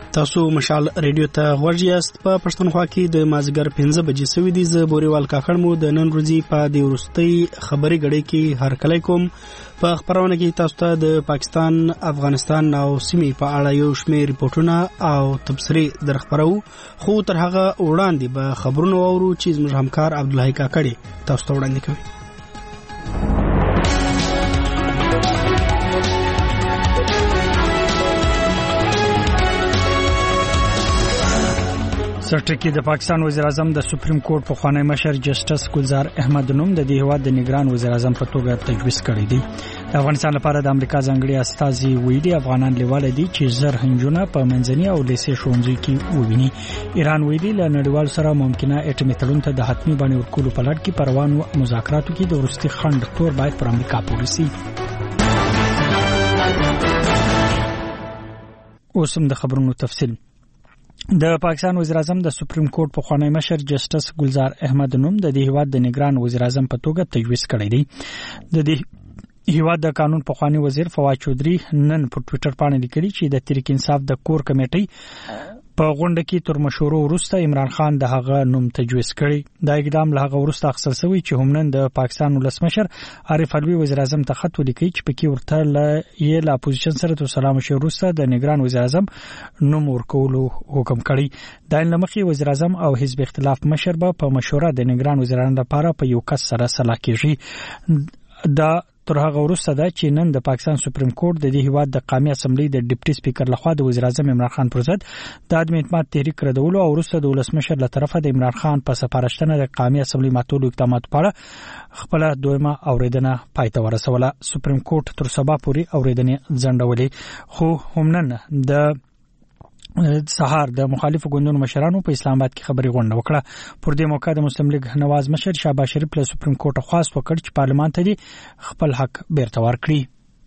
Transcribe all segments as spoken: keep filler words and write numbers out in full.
تاسو مشال ریډیو ته غوږ یاست. په پښتونخوا کې د مازیګر پنځه بجې سوي دي. زه بوريوال کاکړ مو د نن ورځې په د ورستۍ خبري غړې کې هرکلی کوم. په خبرونه کې تاسو ته د پاکستان، افغانستان او سیمې په اړه یو شمېر ریپورتونه او تبصرې درخبرو، خو تر هغه وړاندې به خبرونه واورو چې زموږ همکار عبدالحی کاکړ تاسو ته وړاندې کوي. سرټکی د پاکستان وزیر اعظم د سپریم کورټ په خوانی مشر جسټس ګلزار احمد نوم د دې هواد د نگران وزیر اعظم په توګه تجویز کړی دی. د افغانستان لپاره د امریکا ځانګړي استازي ویلي افغانان لیواله دي چې زر هنجونه په منځني او لیسې ښوونځي کې وویني. ایران ویلي له نړیوال سره ممکنه اټومي تړون ته د حتمي باندې ورکولو په لړ کې په روانو مذاکراتو کې د وروستي خنډ تور باید پر امریکا پورې شي. اوس هم د خبرونو تفصیل. د پاکستان وزیر اعظم د سپریم کورټ په خوانی مشر جسټس ګلزار احمد نوم د دې هواد د نگران وزیر اعظم په توګه تجویز کړی دی. د دې هواد د قانون په خوانی وزیر فواد چودري نن په ټوئیټر باندې لیکلي چې د تحریک انصاف د کور کمیټې په غونډه کې تر مشورو وروسته عمران خان د هغه نوم تجویز کړی. دا اقدام له هغه وروسته اخیستل شوی چې هم نن د پاکستان ولسمشر عارف علوي وزیر اعظم ته خط ولیکي چې پکې ورته له یې لا اپوزیشن سره د سلام شو وروسته د نگران وزیر اعظم نوم ورکولو حکم کړی. دا لمخي وزیر اعظم او حزب اختلاف مشر به په مشوره د نگران وزیرانو لپاره په یو کس سره صلاح کیږي. دا تر هغه وروسته دا چې نن د پاکستان سپریم کورټ د دې هیواد د قومي اسمبلی د ډیپټي سپیکر لخوا د وزیر اعظم عمران خان پر ضد د عدم اعتماد تحریک ردولو او وروسته د ولسمشر له طرفه د عمران خان په سفارشتنه د قومي اسمبلی ماتولو اقدامات په اړه خپل دویمه اوریدنه پای ته ورسوله. سپریم کورټ تر سبا پورې اوریدنې ځنډولې، خو هم نن د سهار د مخالفو ګوندونو مشرانو په اسلام آباد کې خبري غونډه وکړه. پر دې موقع د مسلم لیگ نواز مشر شهباز شریف له سپریم کورټ خواست وکړ چې پارلمان ته دې خپل حق بیرته ورکړي.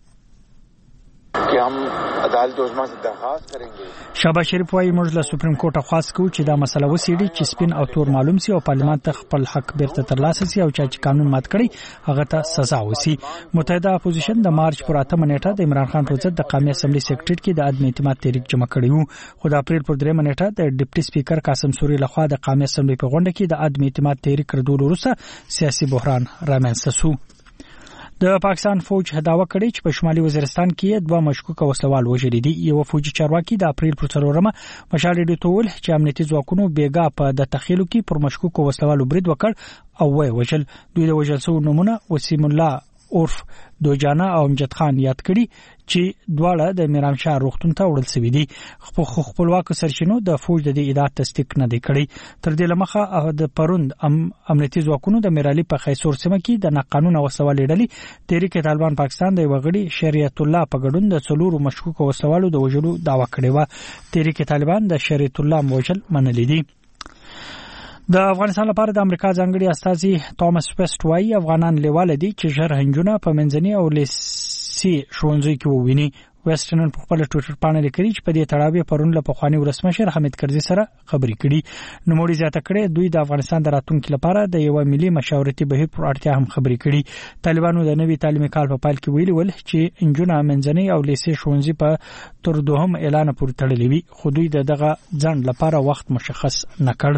कि हम अदालत عظما से درخواست करेंगे. شهباز شریف وايي موږ له سپریم کورټ خواست کوو چې دا مسله وڅېړي چې سپین او تور معلوم سي او پارلمان ته خپل حق بیرته ترلاسه سي او چې قانون مات کړي هغه ته سزا وسی. متحده اپوزیشن د مارچ پر اتمه نیټه د عمران خان پر ضد د قومي اسمبلی سیکریټریټ کې د عدم اعتماد تحریک جمع کړی وو، خو د اپریل پر دریمه نیټه د ډیپټي سپیکر قاسم سوري لخوا د قومي اسمبلی په غونډه کې د عدم اعتماد تحریک ردول وروسته سیاسي بحران رامنځته شو. د پاکستان فوج دعوا کړې چې په شمالي وزیرستان کې دوه مشکوک وسلوال وژلي دي. یو فوجي چارواکي د اپریل پر څلورمه مشال ریډیو ته ویل چې امنیتي ځواکونو بیګا په د تخیلو کې پر مشکوک وسلوالو برید وکړ او وای وژل. دوی د وژل شوو نومونه وسیم الله عرف دوجانا او امجد خان یاد کړي چې دواړه د میرامشاه روغتون ته وړل شوي دي. خو خپلواک سرچینو د فوج د دې ادعا تصدیق نه دی کړی. تر دې لمخه د پروند ام امنیتي ځواکونو د میرالي په خیسور سیمه کې د ناقانونه وسلوالې ډلې تحریک طالبان پاکستان د وغړي شریعت الله په ګډون د څلورو مشکوک وسلوالو د وژلو دعوا کړې و. تحریک طالبان د شریعت الله موجل منلې دي. د افغانستان لپاره د امریکا ځانګړي استازي توماس ویسټ وايي افغانان لیواله دي چې ژر هنجونه په منځني او لیسي ښوونځي کې وویني. ویسټ نن په خپل ټوئیټر باندې لیکلي چې په دې تړاو پرون له پخواني ولسمشر حامد کرزي سره خبرې کړي. نوموړي زیاته کړې دوی د افغانستان د راتلونکي لپاره د یو ملي مشاورتي بهیر پر اړتیا هم خبرې کړي. طالبانو د نوي تعلیمي کال په پایل کې ویلي ول چې انجونه منځني او لیسي ښوونځي په تر دوهم اعلان پورې تړلې وي، خو دوی دغه ځنډ لپاره وخت مشخص نه کړ.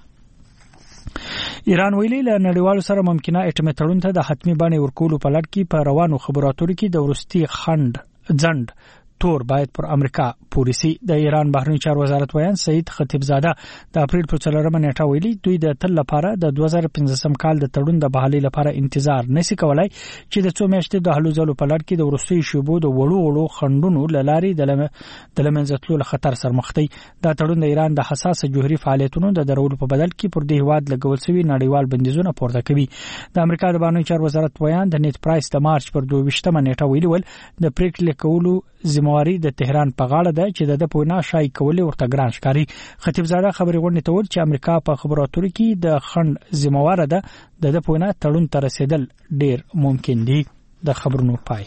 ایران ویلي له نړیوالو سره ممکنه اټومي تړون ته د حتمي باندې ورکولو په لړ کې په روانو خبرو اترو کې د وروستي خنډ ځنډ تور باید پر امریکا پورې شي. د ایران بهرنی چارو وزارت ویان سعید خطیبزاده د اپریل پر څلورمه نیټه ویلي دوی د تل لپاره د دوه زره پنځم کال د تړون د بحالي لپاره انتظار نشي کولای چې د څو میاشتې د هلوځلو په لړ کې د وروستي شوبو د وړو وړو خندونو لاري د لمنځتلو له خطر سره مخ دی. دا تړون د ایران د حساس جوهري فعالیتونو د درولو په بدل کې پر دې هواد لګول شوی نړیوال بندیزونه پورته کوي. د امریکا د بهرنی چارو وزارت ویان د نیټ پرایس د مارچ پر دوه ویشتمه نیټه ویلي ول د پریکړې کولو ذمہواری د تهران په غاړه ده چې د پوینا شای کولې ورته ګران ښکاري. خطیبزاده خبري غونډې ته ول چې امریکا په خبرو اترو کې د خند ذمہوار ده د پوینا تړون ته رسیدل ډیر ممکن دي. د خبرونو پای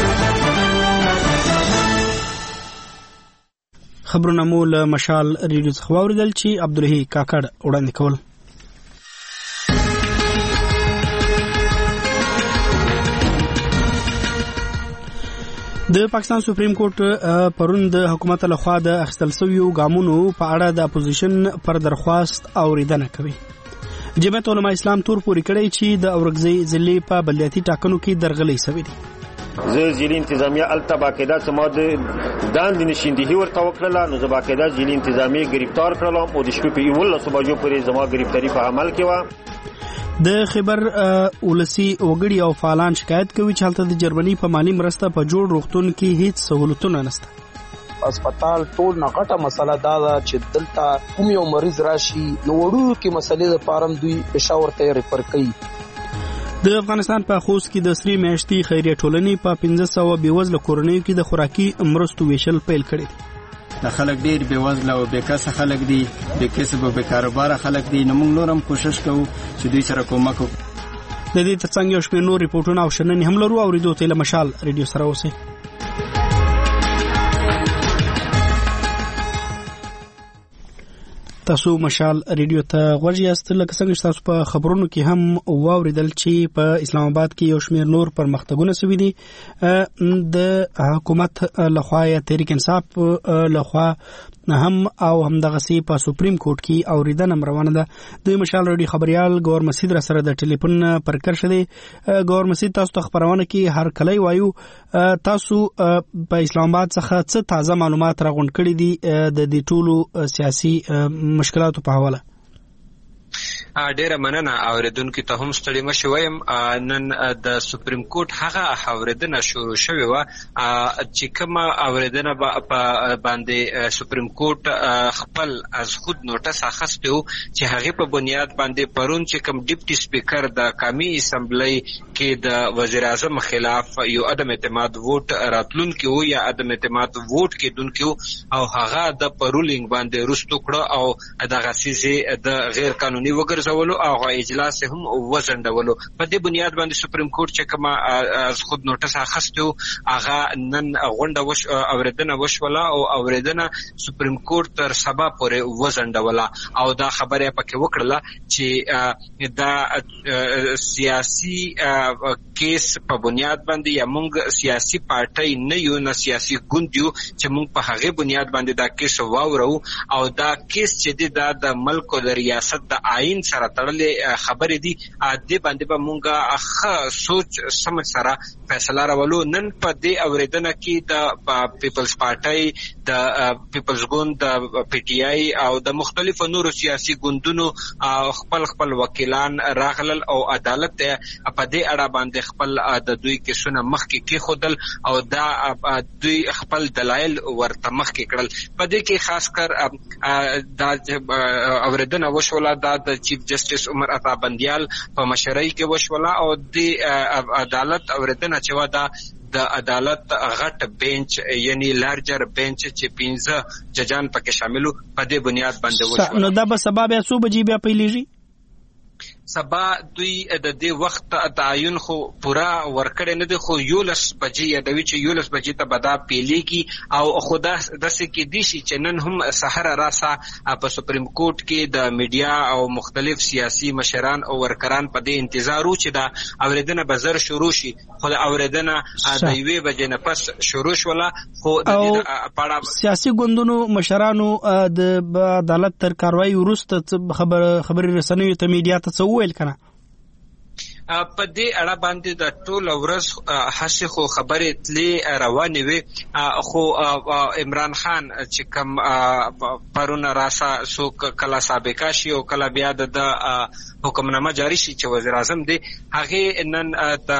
خبرونه مول مشال ریډیو څخه واوریدل چې عبدالحی کاکړ وړاندې کول. د پاکستان سپریم کورټ پرون د حکومت لخوا د اخیستل شویو ګامونو په اړه د اپوزیشن پر درخواست اوریدنه کوي. جمعیت علماء اسلام تور پورې کړی چې د اورګزۍ ضلع په بلدیاتي ټاکنو کې درغلي شوې دي. زه ضلع انتظامیه الته باقاعده زما د داندې نشیندهي ورته وکړله، نو زه باقاعده ضلع انتظامیه ګرفتار کړلم او د شپې په یولسو بجو پورې زما ګرفتاري په عمل کې وه. د خیبر ولسی وګړي او فعالان شکایت کوي چې هلته د جرمني په مالی مرسته په جوړ روغتون کې هیڅ سہولتونه نشته. هسپتال ټول نه غټه مسله دا ده چې دلته کوم یو مریض راشي نو وړو کې مسلې د پارم دوی پېښور ته ریفر کوي. د افغانستان په خوست کې د سری میاشتې خیریه ټولنې په پنځه سوه بېوزله کورنیو کې د خوراکي مرستو ویشل پیل کړي دي. د خلک ډیر بېوزله او بېکسه خلک دي، بېکسب او بېکاروباره خلک دي، نو موږ نور هم کوشش کوو چې دوی سره کومک وکړو. د دې ترڅنګ یو شمېر نور ریپورټونه او شننې هم لرو. اورېدو ته له مشال ریډیو سره اوسئ. تاسو مشال ریډیو ته غوږ یاست. لکه څنګه چې تاسو په خبرونو کې هم واوریدل چې په اسلام آباد کې یو شمېر نور پرمختګونه شوي دي. د حکومت لخوا یا تحریک انصاف لخوا هم او هم دغسې په سپریم کورټ کې اوریدنه روانه ده. د مشال ریډیو خبريال ګور مسعود را سره د ټلیفون پر کرښه دی. ګور مسعود، تاسو ته خبرونه کې هر کله وایو تاسو په اسلام آباد څخه څه تازه معلومات راغونډ کړي دي د دې ټولو سیاسي مشکلاتو په حواله؟ ډیره مننه اوریدونکو ته هم ستړي مشو وایم. نن د سپریم کورټ هغه اوریدنه شروع شوې و چې کومه اوریدنه باندې سپریم کورټ خپل از خود نوټس اخیسته چې هغه په بنیاد باندې پرون چې کوم ډیپټي سپیکر د قومي اسمبلی کې د وزیر اعظم خلاف یو عدم اعتماد ووټ راتلونکي وو یا عدم اعتماد ووټ کېدونکي او هغه د پرولینګ باندې رستو کړه او دغه سیزه د غیر قانوني وګرځ او اجلاس هم وزندولو. په دې بنیاد باندې سپریم کورټ چې کومه از خود نوټس اخیسته هغه نن غونډه وش اوریدنه وشوله او اوریدنه سپریم کورټ تر سبا پورې وزندوله او دا خبره پکې وکړه چې دا سیاسي کیس په بنیاد باندې یا موږ سیاسي پارټي نه یو، نه سیاسي ګوند یو چې موږ په هغه بنیاد باندې دا کیس واورو او دا کیس چې دا د ملک او د ریاست د آئین سره تړلې خبرې دي. دې باندې به مونږه ښه سوچ سمج سره فیصله راولو. نن په دې اوریدنه کې د پیپلز پارټي، د پیپلز ګوند، د پی ټي آی او د مختلفو نورو سیاسي ګوندونو خپل خپل وکیلان راغلل او عدالت په دې اړه باندې خپل د دوی کیسونه مخکې کېښودل او دا دوی خپل دلایل ورته مخکې کړل. په دې کې خاص کر دا اوریدنه وشوله دا د چیف جسټس عمر عطا بندیال په مشرۍ کې وشوله او د عدالت اوریدنه چې و دا د عدالت غټ بینچ یعنی لارجر بینچ چې پنځه ججان پکې شاملو په دې بنیاد باندې وشوله. نو دا به سبا بیا څو بجې بیا پیلیږي؟ سبا دوی د دې وخت تعین خو پورا ورکړی نه دی، خو یولس بجې یادوي چې یولس بجې ته به دا پیلیږي او خو داسې کېدی شي چې نن هم سهار راسه په سپریم کورټ کې د میډیا او مختلف سیاسي مشران او ورکران په دې انتظار و چې دا اوریدنه به زر شروع شي، خو د اوریدنه د یوې بجې نه پس شروع شوله. خو د دې په سیاسي ګوندونو مشرانو د عدالت تر کاروایي وروسته خبرې رسنیو ته میډیا ته څه ویل کنه؟ په دې اړه باندې د ټول ورځ هڅې خو خبرې تلې روانې وي، خو عمران خان چې کوم پرون راسه څوک کله سابقه شي او کله بیا د حکمنامه جاری شي چې وزیر اعظم دی، هغې نن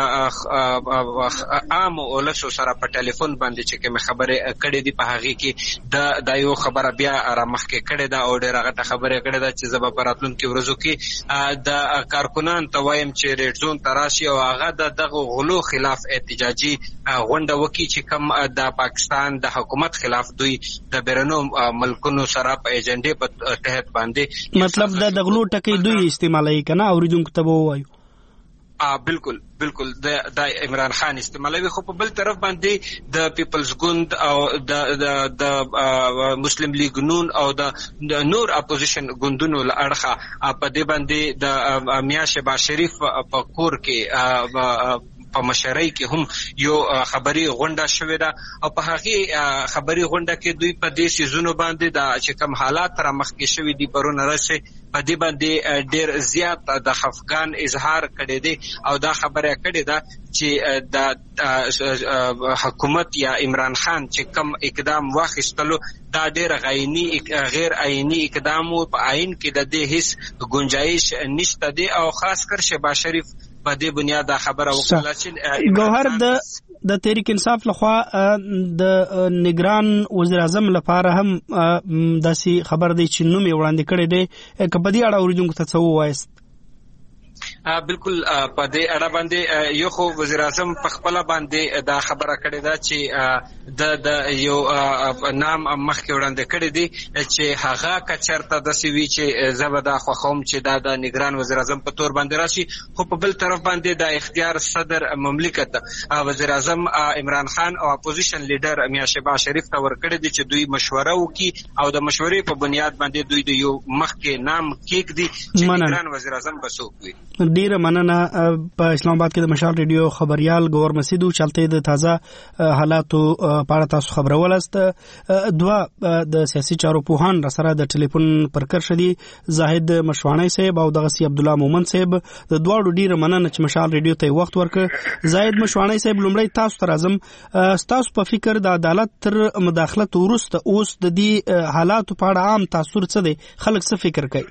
د عام ولسو سره په ټلیفون باندې چې کومې خبرې کړې دي په هغې کې دا یو خبره بیا رامخکې کړې ده او ډېره غټه خبره کړې ده چې زه به په راتلونکي ورځو کې د کارکنان ته وایم چې ریډ زون ته راشي او هغه د دغه غلو خلاف احتجاجي غونډه وکړي چې کوم د پاکستان د حکومت خلاف دوی د بیرونو ملکونو سره په ایجنډې په تحت باندې مطلب د غلو ټکی دوی استعمالوي کنه اوریدونکو ته ووایو. ا بالکل بالکل د د عمران خان استعمالوي، خو په بل طرف باندې د پیپلز ګوند او د د د مسلم لیگ نون او د نور اپوزیشن ګوندونو لړخه په دې باندې د میاں شهباز شریف په کور کې په مشرۍ کې هم یو خبري غونډه شوې ده او په هغه خبري غونډه کې دوی په دې سيزونو باندې د چې کوم حالات را مخ کې شوې دي پرونه راشي په دې باندې ډېر زیات د خفقان اظهار کړی دی او دا خبره کړې ده چې د حکومت یا عمران خان چې کوم اقدام واخیستلو دا ډېر غاینی غیر عیني اقدام په عین کې د دې هیڅ گنجائش نشته دی او خاص کر شهباز شریف په دې بنیاد خبره وکړه چې ګوهر د د تحریک انصاف لخوا د نگران وزیر اعظم لپاره هم داسې خبر دی چې نوم یې وړاندې کړی دی که په دې اړه اوریدونکو ته څه ووایاست؟ بالکل په دې اړه باندې یو خو وزیر اعظم په خپل باندې دا خبره کړې ده چې د د یو نام مخکې وړاندې کړی دی چې هغه کچرته د سوي چې زبدا خوخوم چې دا د نگران وزیر اعظم په تور باندې راشي خو په بل طرف باندې د اختیار صدر مملکت وزیر اعظم عمران خان او اپوزیشن لیډر میا شهباز شریف ته ورکړی دی چې دوی مشوره وکړي او د مشورې په بنیاد باندې دوی د یو مخکې نام کېږدي چې نگران وزیر اعظم به څوک وي. ډیره مننه. په اسلام آباد کې د مشال ریډیو خبريال ګور مسیدو چلته د تازه حالاتو په اړه تاسو خبرولست. دوا د سیاسي چارو پوهان را سره د ټلیفون پر کر شدي زاهد مشوانی صاحب او دغه سی عبد الله مومن صاحب د دواړو ډیره مننه چې مشال ریډیو ته وخت ورکړ. زاهد مشوانی صاحب لومړی تاسو ته راځم، تاسو په فکر د عدالت تر مداخلت وروسته اوس د دې حالاتو په اړه عام تاثیر څه دی؟ خلک څه فکر کوي؟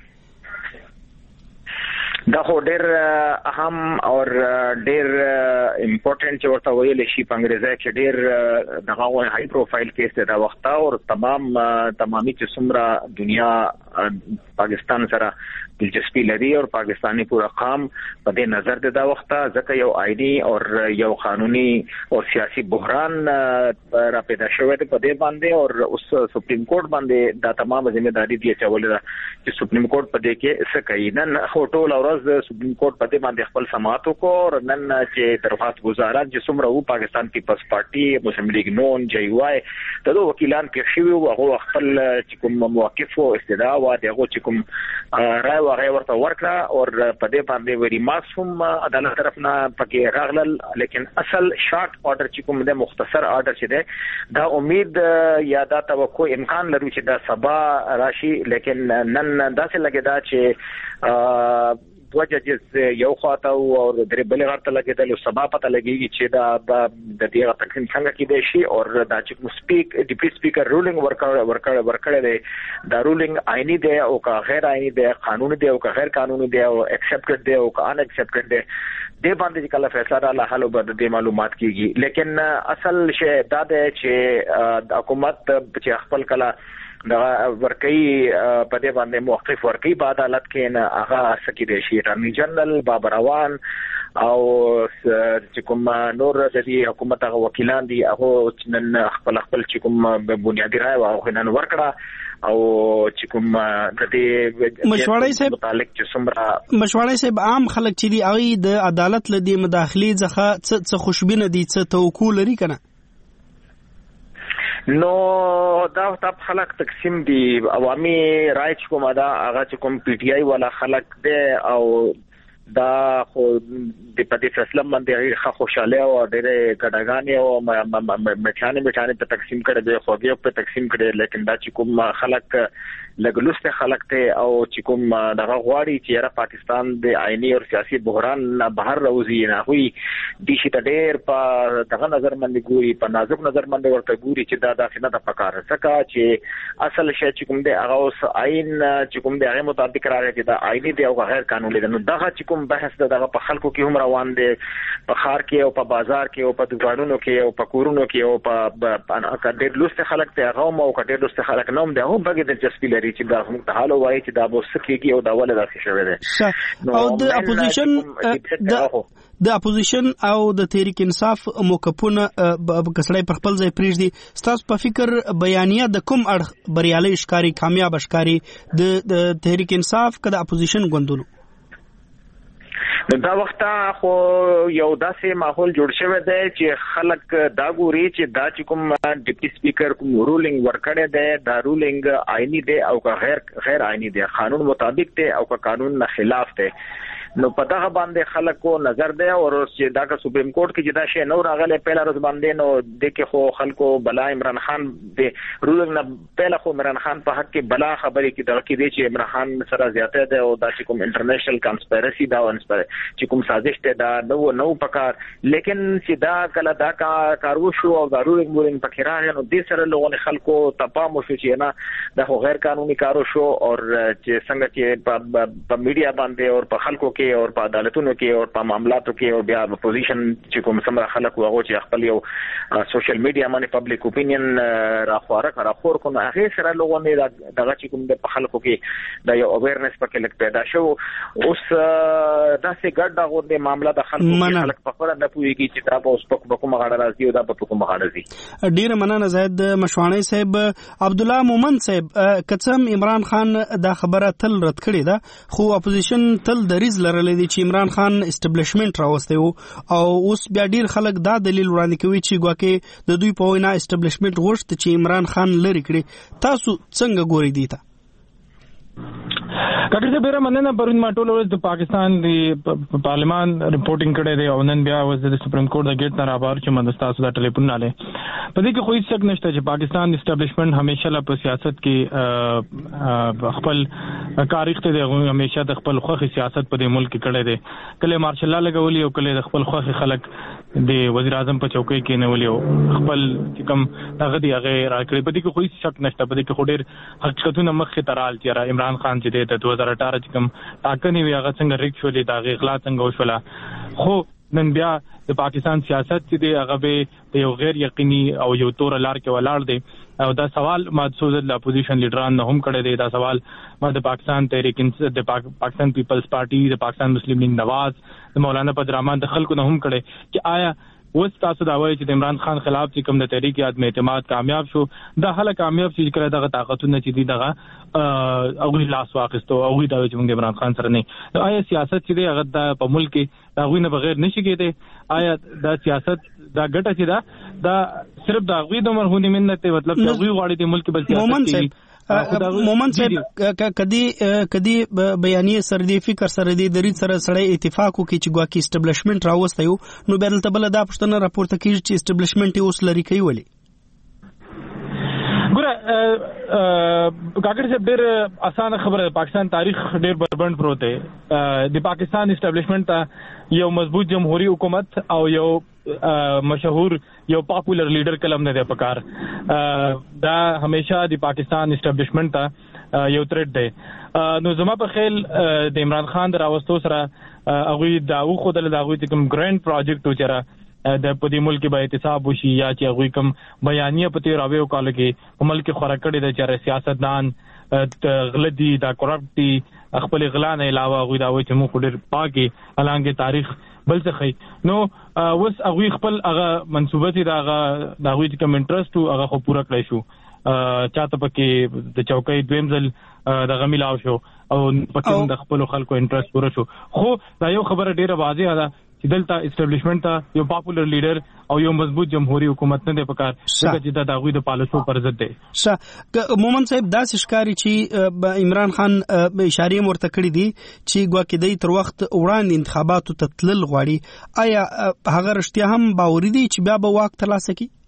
دا خو ډېر اهم او ډېر امپورټنٹ چې ورته ویل شي په انګریزي کې ډېر دغه هاي پروفایل کیس دی دا وخت او تمام تمامي چې څومره دنیا پاکستان سره دلچسپي لري او پاکستانی پورا قام په دې نظر دی دا وخت ځکه یو آئینی او یو قانوني او سیاسي بحران را پیدا شوی دی په دې باندې او اوس سپریم کورټ باندې دا تمام ځمېداري دی چولې ده چې سپریم کورټ په دې کې څه کوي. نن هوټول او ورځ سپریم کورټ په دې باندې خپل سماعت وکړ. نن چې درخواست گزاران چې څومره وو پاکستان پیپلز پارټي، مسلم لیگ نون، جی وای دغه وکیلان کې شوی او هغه خپل چې کوم موقف او استدعا و دغه چې کوم راي وغه ورته ورکړه او په دې باندې وری ماسوم عدالت طرف نه پکې راغلل. لیکن اصل شارټ آرډر چې کوم د مختصر آرډر چې ده دا امید یا دا توقع امکان لري چې دا سبا راشي. لیکن نن داسې لګیدا چې دوه ججز یو خواته او درې بلې غړ ته لګیدل او سبا پته لګیږي چې دا د دې تقسیم څنګه کېدای شي او دا چې سپیک ډیپټي سپیکر رولینګ ورکړ ورکړ ورکړ دی دا رولینګ آئینی دی او که غیر آئینی دی، قانوني دی او که غیر قانوني دی او ایکسپټډ دی او که ان ایکسپټډ دی د باندې کله فیصله را لاله به د معلومات کیږي. لیکن اصل شی دا دی چې حکومت چې خپل کله دا ورکی په دې باندې موقف ورکی په عدالت کې نه هغه سکی دی شي رانی جنرال بابر روان او چې کوم نور د دې حکومت هغه وکیلان دي هغه نن خپل خپل چې کوم بنیادی رائے او نن ورکړه او چې کوم د دې مشورې صاحب متعلق چې څومره مشورې صاحب عام خلک چې دی هغه د عدالت لدی مداخلي ځخه څه خوشبینه دي څه توقع لري کنه؟ نو دا تاسو خلک تقسیم دي عوامي رائے کوم دا هغه چې کوم پی ټی آی والا خلک دي او دا خو د پدې فیصله باندې ښه خوشاله او ډېر کډاګانی او مټانه مټانه په تقسیم کړي دي خو بیا په تقسیم کړي. لیکن دا چې کوم خلک لګلوسته خلک ته او چې کوم دغه غواړي چې را پاکستان د آئینی او سیاسي بحران نه بهر راوځي نه وي د شي ته ډېر په دغه نظر باندې ګوري په نازک نظر باندې ورته ګوري چې دا د خدمت په کار سکه چې اصل شی چې کوم د هغه اوس آئین چې کوم د هغه مطابق راغی چې دا آئینی دی او غیر قانوني دی. نو دغه چې کوم بحث دغه په خلکو کې هم روان دی په خار کې او په بازار کې او په دکانونو کې او په کورونو کې او په ډېر لوسته خلک ته هغه مو ډېر لوسته خلک نوم دی هم بګې دلچسپي لري چې دا هم ته حالو وایي چې دا به سکیږي او دا ولې داسې شوی دی. او د اپوزیشن د اپوزیشن او د تحریک انصاف موقفونه کسړی په خپل ځای پریږدي، ستاسو په فکر بیانیه د کوم اړخ بریالي ښکاری کامیاب ښکاری د تحریک انصاف که د اپوزیشن ګوندونو؟ دا وخت خو یو داسې ماحول جوړ شوی دی چې خلک دا ګوري چې دا چې کوم ډیپټي سپیکر کوم رولینګ ورکړی دی دا رولینګ آئینی دی او که غیر غیر آئینی دی، قانون مطابق دی او که قانون نه خلاف دی. نو په دغه باندې خلکو نظر دی او چې دا که سپریم کورټ کې چې دا شی نو راغلی پیله ورځ باندې نو د کې خو خلکو بلا عمران خان د رولنګ نه پیله خو عمران خان په حق کې بلا خبرې کې دغه کې دی چې عمران خان سره زیاته ده او دا چې کوم انټرنیشنل کانسپیرسي دا ونسپره چې کوم سازش ته دا نو نو پکار لیکن چې دا کله دا کارو شو او دا رولنګ مورنګ پکې راغی نو د سره لغونه خلکو تپام شو چې نه دا غیر قانوني کارو شو او چې څنګه چې په میډیا باندې او په خلکو کې او په عدالتونو کې او په معاملاتو کې او بیا اپوزیشن چې کوم سمره خلک وغو چې خپل یو سوشل میډیا باندې پبلک اپینین راخواره راخور کو نه هغه سره لغونه دغه چې کوم د خلکو کې د یو اویرنس پکې لک پیدا شو اوس دا څه ګډ دغه د معاملې د خلکو خلک په خبره نه پوهیږي چې دا په اوس په کومه غاړه راځي او دا په کومه غاړه راځي. ډیره مننه زید مشوانی صاحب. عبد الله مومن صاحب کڅم عمران خان دا خبره تل رد کړې ده خو اپوزیشن تل دریز لرلې دي چې عمران خان اسټابلیشمنت راوسته او اوس بیا ډیر خلک دا دلیل وړاندې کوي چې ګواکې د دوی په وینا اسټابلیشمنت غوښت چې عمران خان لري کړي. تاسو څنګه ګورئ دي ته؟ کاکر صاحب ډیره مننه. پرون ما ټول ورځ د پاکستان د پارلمان ریپورټینګ کړی دی او نن بیا ورځ د سپریم کورټ د ګیټ نه رابار چې من تاسو دا ټلیفون نه لې په دې کې خو هیڅ شک نشته چې پاکستان اسټابلیشمنت همیشه لا په سیاست کې خپل کاریخته دی همیشه د خپل خوخي سیاست په دې ملک کې کړی دی. کله مارشل لا لګولي او کله د خپل خوخي خلک د وزیر اعظم په چوکۍ کې نه ولي او خپل چې کوم هغه دی هغه راکړي. په دې کې خو هیڅ شک نشته. په دې کې خو ډېر حقیقتونه مخې ته رال چې عمران خان چې د دوه هزار اټھارہ چې کوم ټاکنې وي هغه څنګه ریک شولې دا غي اغلا څنګه وشوله. خو نن بیا د پاکستان سیاست چې دی هغه به یو غیر یقیني او یو تور لار کې ولاړ دی او دا سوال ما د سوزل اپوزیشن لیډران نه هم کړی دی. دا سوال ما د پاکستان تحریک د پاکستان پیپلز پارټي د پاکستان مسلم لیگ نواز د مولانا بدر رحمان د خلکو نه هم کړی چې آیا اوس تاسو دا وایي چې د عمران خان خلاف چې کوم د تحریک عدم اعتماد کامیاب شو دا هله کامیاب شي چې کله دغه طاقتونه چې دي دغه او لاس واخیستو او دا چې موږ عمران خان سره نه آیا سیاست چې دی هغه د په ملک کې دا غوینه بغیر نشي کېده. آیا دا سیاست دا ګټه چې دا دا صرف دا غوی د مرهونی منت مطلب دا غوی غواړي د ملک بل سیاست مومن صاحب کدی کدی بیانیه سره دی فکر سره دی درې سره سړی اتفاق وکړي چې ګواکې اسټابلیشمنت راوستیو نو بیا دلته بل دا پښتنه راپورته کیږي چې اسټابلیشمنت اوس لري کوي ولی ګوره کاکر صاحب ډېر اسانه خبره. پاکستان تاریخ ډېر بربند پروت دی. د پاکستان اسټابلیشمنت یو مضبوط جمهوریت حکومت او یو مشهور یو پاپولر لیډر کلم نه دی پکار. دا همیشه د پاکستان اسټابلیشمنت یو ترټ دی. نو زما په خیال د عمران خان د راوستو سره هغوی دا وښودل د هغوی کوم ګرینډ پروجیکټ و چې د په دې ملک به احتساب وشي یا چې هغوی کوم بیانیه په تیراویو کالو کې په ملک کې خوره کړې ده چې سیاستدان غله دي دا کرپټ دي خپل غلا نه علاوه هغوی دا وایي چې موږ ډېر پاکي حالانکه تاریخ بل څه ښیي. نو اوس هغوی خپل هغه منصوبه چې د هغه د هغوی چې کوم انټرسټ و هغه خو پوره کړی شو. چاته پکې د چوکۍ دویم ځل دغه میلاو شو او پکې د خپلو خلکو انټرسټ پوره شو. خو دا یو خبره ډېره واضحه ده چې دلته اسټابلیشمنت ته یو پاپولر لیډر او یو مضبوط جمهوریت حکومت نه دی پکار چې دا د هغوی د پالیسو پر ضد دی. ښه مومن صاحب داسې ښکاري چې عمران خان اشارې ورته کړې دي چې ګواکې دی تر وخت وړاندې انتخاباتو ته تلل غواړي. آیا هغه رښتیا هم باوري دی چې بیا به واک ترلاسه کړي؟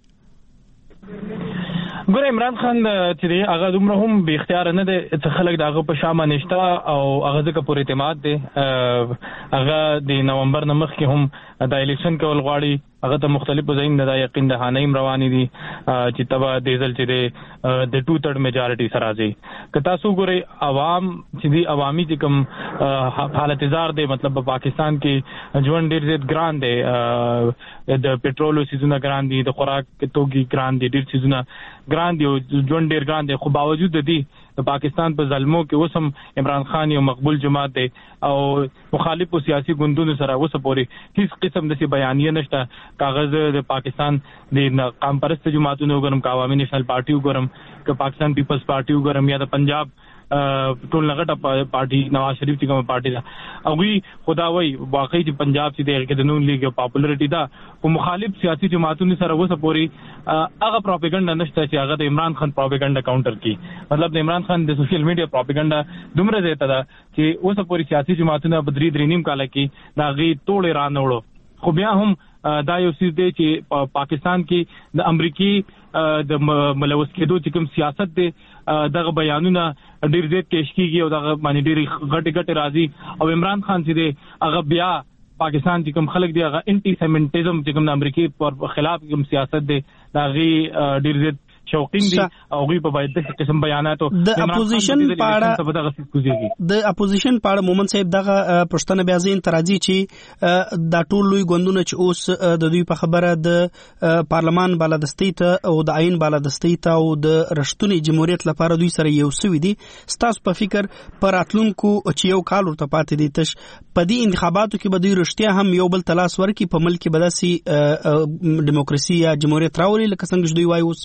ګوره عمران خان چې دی هغه دومره هم بې اختیاره نه دی څه خلک د هغه په شا باندې شته او هغه ځکه پور اعتماد دی. هغه د نومبر نه مخکې هم دا الیکشن کول غواړي. هغه ته مختلفو ځایونو نه دا یقین دهانه هم روانې دي چې تبه دې ځل چې دی د ټو تھرډ میجارټي سره راځي. که تاسو ګورئ عوام چې دی عوامي چې کوم حالتزار دی مطلب په پاکستان کې ژوند ډېر زیات ګران دی. د پټرولو سیزونه ګران دي د خوراک توکي ګران دي ډېر سیزونه ګران دي او ژوند ډېر ګران دی. خو باوجود د دې د پاکستان په ظلمو کې اوس هم عمران خان یو مقبول جماعت دی او مخالفو سیاسي ګوندونو سره اوسه پورې هیڅ قسم داسې بیانیه نشته. کاغذ د پاکستان د قام پرست جماعتونو وګورم که عوامي نیشنل پارټي وګورم که پاکستان پیپلز پارټي وګورم یا د پنجاب ټول لغټه پارټي نواز شریف چې کوم پارټي ده هغه خداوي واقعي چې پنجاب چې دغه د نون لیگ پاپولریټي ده او مخالف سیاسي جماعتونو سره وسه پوری هغه پروپاګاندا نشته چې هغه د عمران خان پروپاګاندا کاونټر کی مطلب د عمران خان د سوشل میډیا پروپاګاندا دومره زیاته ده چې وسه پوری سیاسي جماعتونه بدري درینیم کاله کې دا غي ټول ایران وړو خو بیا هم دا یو څه دی چې پاکستان کې د امریکای د ملوث کېدو چې کوم سیاست دی دغه بیانونه ډیر زیات پیش کیږي او دغه باندې ډیر غټ غټ راځي او عمران خان چې دی هغه بیا پاکستان چې کوم خلک دی هغه انټي سیمنټیزم چې کوم د امریکای پر خلاف کوم سیاست دی دا غي ډیر زیات شوقین دي او غي په باید د قسم بیاناتو د اپوزیشن پاړه د اپوزیشن پاړه مومن صاحب دغه پښتنه بیا زین تراځي چې دا ټول لوی غوندونه چې اوس د دوی په خبره د پارلمان بالادستي ته او د عین بالادستي ته او د رښتونی جمهوریت لپاره دوی سره یو سوي دي ستاسو په فکر پر اتلونکو چې یو کال ورته پاتې دي تش په دې انتخاباتو کې به دوی رښتیا هم یو بل تلاس ورکي په ملک کې بداسي دیموکراسي یا جمهوریت راولي لکه څنګه دوی وایي اوس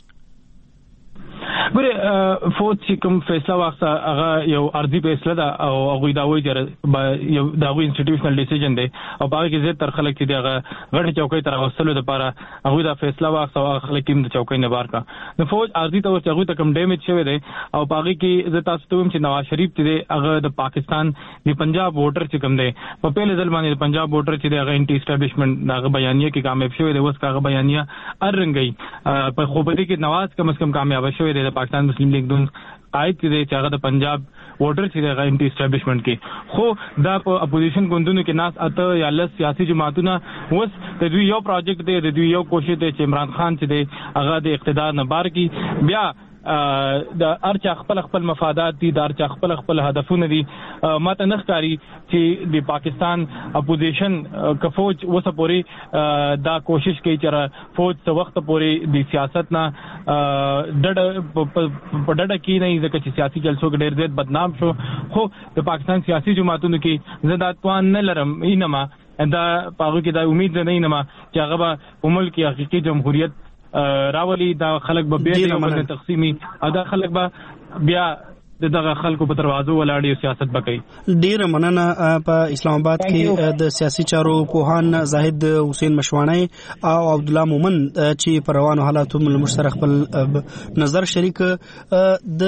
ګوره فوت چې کوم فیصله واخته هغه یو ارضي فیصله ده او هغه دا وایي چې یو دا وایي انسټیټیوشنل ډیسیژن دی او هغه کې زیات تر خلک چې دغه غټ چوکۍ تر وصلو لپاره هغه دا فیصله واخته او خلک هم د چوکۍ نه بار کا نو فوج ارضي تور چې هغه ته کم ډیمیج شوی دی او هغه کې زه تاسو ته هم چې نواز شریف چې دی هغه د پاکستان د پنجاب ووټر چې کوم دی په پیل ځل باندې د پنجاب ووټر چې دی هغه انټي اسټابلیشمنت هغه بیانیه کې کامیاب شوی دی اوس هغه بیانیه ارنګي په خو په دې کې نواز کم از کم کامیاب شوی دی پاکستان مسلم لیگ دون قائد چې دی چې هغه د پنجاب ووټر چې دی انټي اسټابلیشمنت کې خو دا په اپوزیشن ګوندونو کې ناس اته یا لس سیاسي جماعتونه اوس د دوی یو پروجیکټ دی د دوی یو کوشش دی چې عمران خان چې دی هغه د اقتدار نه بار کی بیا د ارچا خپل خپل مفادات دي د ارچا خپل خپل هدفونه دي ماته نخکاری چې د پاکستان اپوزیشن کفوج وسه پوری دا کوشش کوي چې فوج څو وخت پوری د سیاست نه ډډ په ډډ کې نه ځکه چې سیاسي جلسو کې ډېر زیات بدنام شو خو د پاکستان سیاسي جماعتونو کې زداتوان نه لرم اینما دا پاغو کې دا امید نه اینما چې هغه په ملک کې حقيقي جمهوریت راولي دا خلک به بیا د تقسیمي ادا خلک به بیا دغه خلکو په دروازو ولاړی سیاست وکړي ډیر مننه په اسلام آباد کې د سیاسي چارو پوهان زاهد حسین مشوانی او عبد الله مومن چې پر روانو حالاتو مشترک خپل نظر شریک د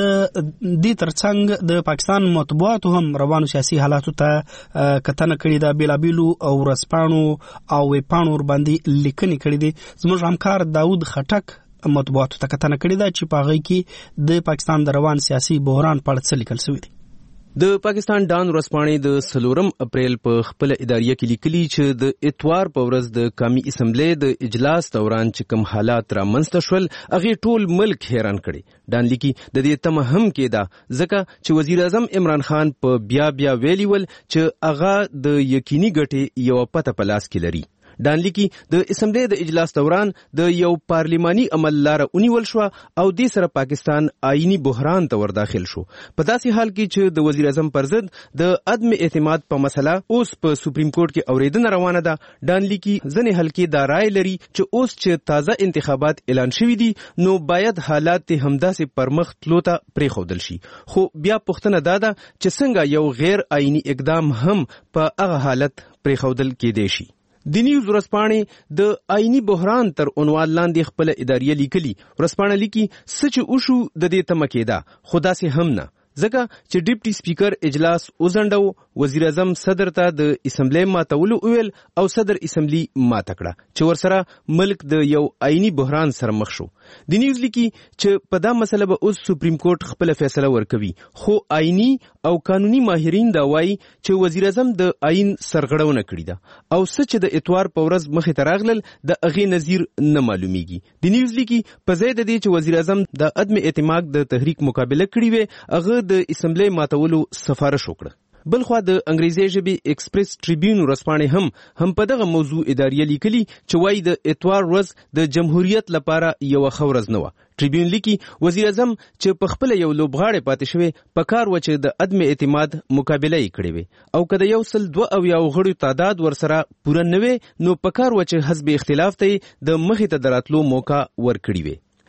دې ترڅنګ د پاکستان مطبوعاتو هم روانو سیاسي حالاتو ته کتنه کړې ده بیلابیلو او رسپانو او وپانو ور باندې لیکنې کړې دي زموږ همکار داود خټک مطبوعاتو ته کتنه کړې ده چې په هغه کې د پاکستان د روان سیاسي بحران په اړه څه لیکل شوی دی د پاکستان ډان ورځپاڼې د سلورم اپریل په خپل اداریه کې لیکلي چې د اتوار په ورځ د قومي اسمبلی د اجلاس دوران چې کوم حالات را منځته شول هغه ټول ملک حیران کړي ډان لیکي د دې تمه هم کېده ځکه چې وزیر اعظم عمران خان په بیا بیا ویلي ول چې هغه د یقیني ګټې یو پته په لاس کې لري ډان لیکي د اسمبلی د اجلاس دوران د یو پارلیماني عمل لار اونیول شو او د سره پاکستان آئینی بحران ته ور داخل شو په داسې حال کې چې د وزیر اعظم پر ضد د عدم اعتماد په مسله اوس په سپریم کورټ کې اوریدنه روانه ده ډان لیکي ځنې حلقې دا رائے لري چې اوس چې تازه انتخابات اعلان شوي دي نو باید حالات همداسې پرمخ تلو ته پرېښودل شي خو بیا پوښتنه دا ده چې څنګه یو غیر آئینی اقدام هم په هغه حالت پرېښودل کېدای شي د نیوز ورځپاڼې د آئینی بحران تر عنوان لاندې خپل اداریه لیکلي ورځپاڼه لیکي سچ اوشو د دې تمه کېده خو داسې هم نه ځکه چې ډیپټي سپیکر اجلاس وزنډو وزیر اعظم صدر ته د اسمبلی ماتولو ویل او صدر اسمبلی ماته کړه چې ورسره ملک د یو آئینی بحران سره مخ شو د نیوز لیکي چې په دا مسله به اوس سپریم کورټ خپل فیصله ورکوي خو آئینی او قانوني ماهرین دا وایي چې وزیر اعظم د آئین سرغړونه کړې ده او سچ د اتوار په ورځ مخې ته راغلل د اغه نظیر نه معلومیږي د نیوز لیکي په ځای د دې چې وزیر اعظم د عدم اعتماد د تحریک مقابله کړې وي هغه د اسمبلی ماتولو سفارش وکړه بلخوا د انګریزي ژبې ایکسپریس ټریبیون ورځپاڼې هم هم په دغه موضوع اداریه لیکلي چې وایي د اتوار ورځ د جمهوریت لپاره یو ښه ورځ نه وه ټریبیون لیکي وزیر اعظم چې په خپل یو لوبغاړی پاتې شوی په کار و چې د عدم اعتماد مقابله یې کړې وي او که د یو سل دوه اویا غړو تعداد ورسره پوره نه وي نو په کار و چې حزب اختلاف ته د مخې ته دراتلو موقع ورکړي وي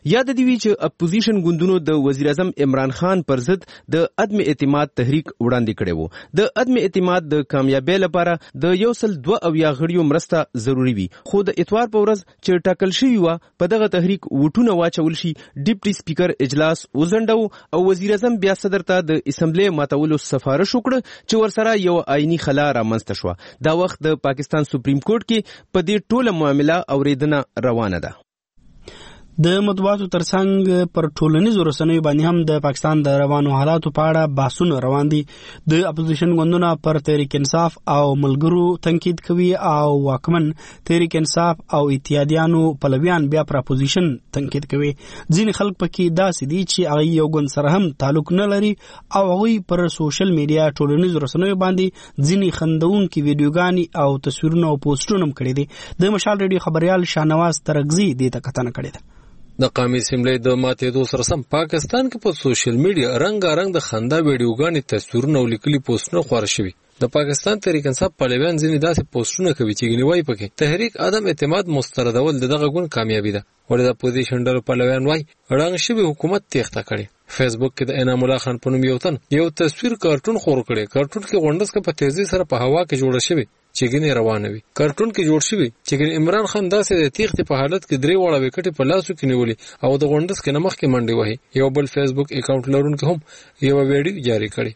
یاد دی وی چې اپوزیشن ګوندونو د وزیر اعظم عمران خان پر ضد د عدم اعتماد تحریک وړاندې کړی وو. د عدم اعتماد د کامیابی لپاره د یو سل دوه اویا غړیو مرسته ضروری وي، خو د اتوار په ورځ چې ټاکل شوی و په دغه تحریک وټونه واچول شي، ډیپټي سپیکر اجلاس وزنډو او وزیر اعظم بیا صدر ته د اسمبلی ماتولو سفارش وکړ چې ورسره یو آئینی خلا رامنځته شوه. دا وخت د پاکستان سپریم کورټ کې په دې ټوله معامله اوریدنه روانه ده. د مطبوعاتو ترڅنګ پر ټولنیزو رسنیو باندې هم د پاکستان د روانو حالاتو په اړه بحثونه روان دي. د اپوزیشن ګوندونه پر تحریک انصاف او ملګرو تنقید کوي او واکمن تحریک انصاف او اتحادیانو پلویان بیا پر اپوزیشن تنقید کوي. ځینې خلک پکې داسې دي چې هغه یو ګوند سره هم تعلق نه لري او هغوی پر سوشل میډیا ټولنیزو رسنیو باندې ځینې خندونکي ویډیوګانې او تصویرونه او پوسټونه هم کړي دي. د مشال ریډیو خبريال شاهنواز ترغزي دې ته کتنه کړې ده. د قومي اسمبلی د ماتېدو سره سم پاکستان کې په سوشل میډیا رنګارنګ د خندا ویډیوګانې، تصویرونه او لیکلي پوسټونه خپاره شوي. د پاکستان تحریک انصاف پلویان ځینې داسې پوسټونه کوي چې ګنې وایي پکې تحریک عدم اعتماد مستردول د دغه ګوند کامیابي ده. ولې د اپوزیشن ډلو پلویان وایي ړنګ شوي حکومت تېښته کړې. فیسبوک کې د انعام الله خان په نوم یو تن یو تصویر کارټون خور کړی. کارټون کې غونډس کې په تیزی سره په هوا کې جوړه شوی چې ګنې روانه وي. کارټون کې جوړ شوی چې ګنې عمران خان داسې د تېښتې په حالت کې درې واړه وکټې په لاسو کې نیولې او د غونډس کې نه مخکې منډې وهي. یو بل فیسبوک اکاونټ لرونکي هم یوه ویډیو جاري کړې.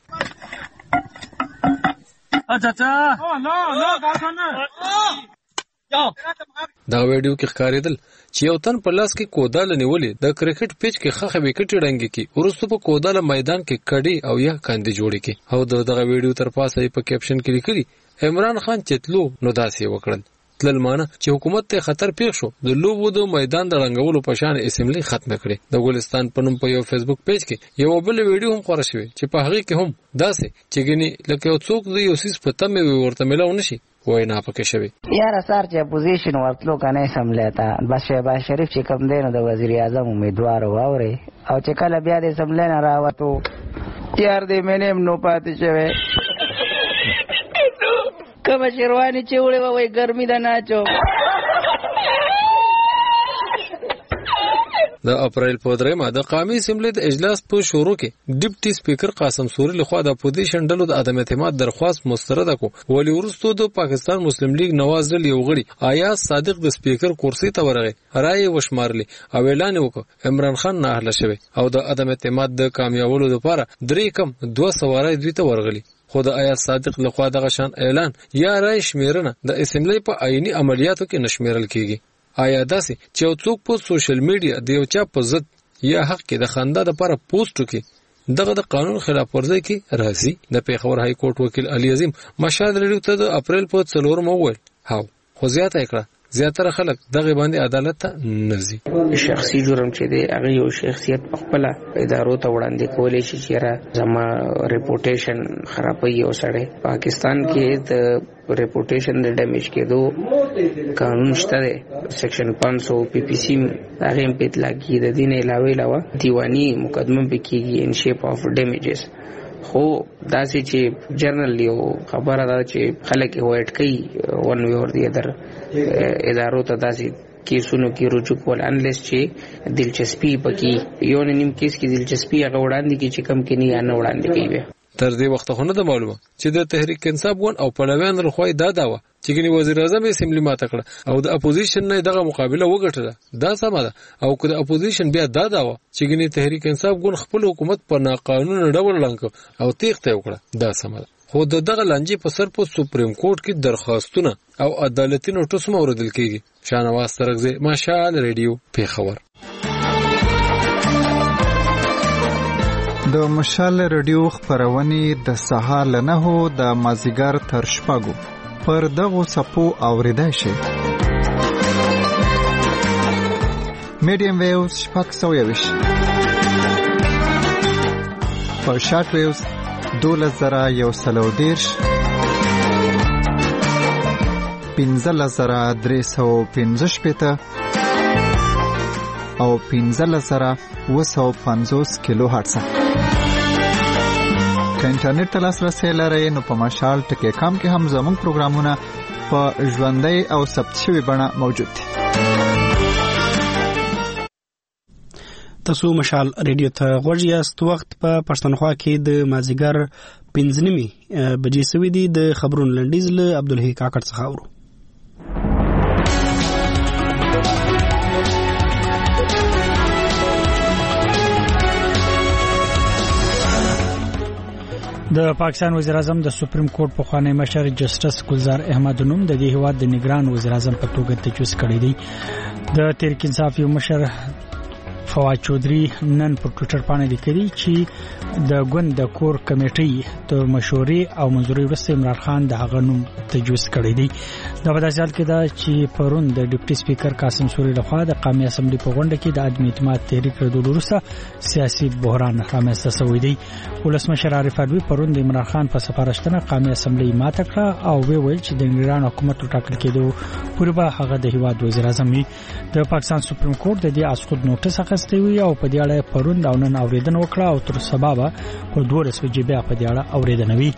دا ویډیو کې ښکارېدل چې یو تن په لاس کې کوداله نیولې د کرکټ پیچ کې خخه وکټې ډنګې کې وروسته په کوداله میدان کې کډې او یا کاندې جوړې کې. او د دغه ویډیو تر پاسه یې په کیپشن کې لیکلي عمران خان چې تلو نو داسې وکړل. تلل مانه چې حکومت ته خطر پیښ شو، د لوبو د میدان د رنګولو په شان اسمبلی ختمه کړې. د ګلستان په نوم په یو فیسبوک پیج کې یو بل ویډیو هم خپاره شوی چې په هغه کې هم داسې چې ګنې لکه یو څوک د یو سیس په تمه ورته ملاو نشي وینا پکې شوی. یار سار چې اپوزیشن ورتلو کنه اسمبلی ته بس شهباز شریف چې کوم دی نو د وزیر اعظم امیدوار واوري او چې کله بیا د اسمبلی نه راوته یار دې مینم نو پاتې شوی. کما شیروانی چې وړه وای ګرمي ده ناچو. د اپریل په درېمه د قومي اسمبلی د اجلاس په شروع کې ډیپټي سپیکر قاسم سوري لخوا د اپوزیشن ډلو د عدم اعتماد درخواست مسترد کو. ولی ورستو د پاکستان مسلم لیگ نواز ډل یو غړي آیاز صادق د سپیکر کرسي ته ورغی، رائے وشمارلی او اعلان وکړ عمران خان نه اهله شوی او د عدم اعتماد د کامیابولو لپاره درې کم دوه سوارای دوی ته ورغلی. خو د آیاز صادق لخوا دغه شان اعلان یا رائے شمیرنه د اسمبلی په آئینی عملیاتو کې نشمیرل کیږي. آیا داسې چې یو څوک په سوشل میډیا د یو چا په ضد یا حق کې د خندا لپاره پوسټ وکړي دغه د قانون خلاف ورزي کې راځي؟ د پیښور های کورټ وکیل علي عظیم مشهد ریډیو ته د اپریل په څلورم وویل هاو خو زیاته کړه زیاتره خلک دغه باندې عدالت ته نزي. شخصي جرم چې دی هغه یو شخصیت په خپل ادارو ته وړاندې کولی شي چې را زما ریپوټیشن خرابوي او سړی پاکستان کې د ریپوټیشن د ډیمیج کېدو قانون شته دی سیکشن پانچ سو پی پی سی هغه هم په اطلاق کې د دین علاوه علاوه دیوانی مقدمه به کېږي ان شیپ اف ډیمیجز. خو داسې چې جرنل یو خبره ده چې خلک وایټ کوي ون وی اور دی ادر ادارو ته داسې کیسونو کې رجوع کول انلیس چې دلچسپي پکې یو نیم کیس کې دلچسپي هغه وړاندې کې چې کم کې نه نه وړاندې کوي. تر دې وخت خو نه ده معلومه چې د تحریک انصاف ګوند او پلویان لخوا دا داوا چې ګنې وزیر اعظم اسمبلی ماته کړه او د اپوزیشن نه دغه مقابله وګټله دا سمه ده. او که د اپوزیشن بیا دا داوا چې ګنې تحریک انصاف ګوند خپل حکومت په ناقانونه ډول لنګ او تېښته وکړه دا سمه ده. خو د دغه لانجې په سر په سپریم کورټ کې درخواستونه او عدالتي نوټس هم اورېدل کېږي. شاهنواز ترغزي مشال ریډیو پیښور. د مشال ریډیو خبرونه د سهار له نهو د مازیګر تر شپږو پر دغو صفو اوریدای شي. میډیم ویوز شپږ سوه یویش په شارټ ویوز دولس زره یو سل او دېرش پنځلس زره درې سوه پنځه شپېته او پنځلس زره اوه سوه پنځوس کیلو هرټز. که انټرنیټ ته لاسرسی لرئ نو په مشال ټکی کام کې هم زموږ پروګرامونه په ژوندۍ او ثبت شوې بڼه موجود دي. تاسو مشال ریډیو ته غوږ یاست. وخت په پښتونخوا کې د مازیګر پنځه نیمې بجې سوي دي. د خبرونو لنډیز له عبدالحی کاکړ څخه اورو. د پاکستان وزیر اعظم د سپریم کورټ پخوانی مشر جسټس ګلزار احمد نوم د دې هیواد د نگران وزیر اعظم په توګه تجویز کړی دی. د تحریک انصاف یو مشر فواد چودھری نن په ټویټر باندې لیکلي چې د ګوند د کور کمیټې د مشورې او منځوري وروسته عمران خان د هغه نوم تجویز کړی دی. دا په داسې حال کې ده چې پرون د ډیپټي سپیکر قاسم سوري لخوا د قومي اسمبلی په غونډه کې د عدم اعتماد تحریک ردود وروسته سیاسي بحران رامنځته شوی دی. ولسمشر عارف علوي پرون د عمران خان په سفارشتنه قومي اسمبلی ماته کړه او وی ویل چې د ایران حکومت ټاکل کېدو پورې به هغه د هیواد وزیر اعظم وي. د پاکستان سپریم کورټ د دې اسقط نوټس اخیستی وی او په دې اړه پرون او نن اوریدنه وکړه او تر سبا به په دولس بجې بیا په دې اړه اوریدنه وي.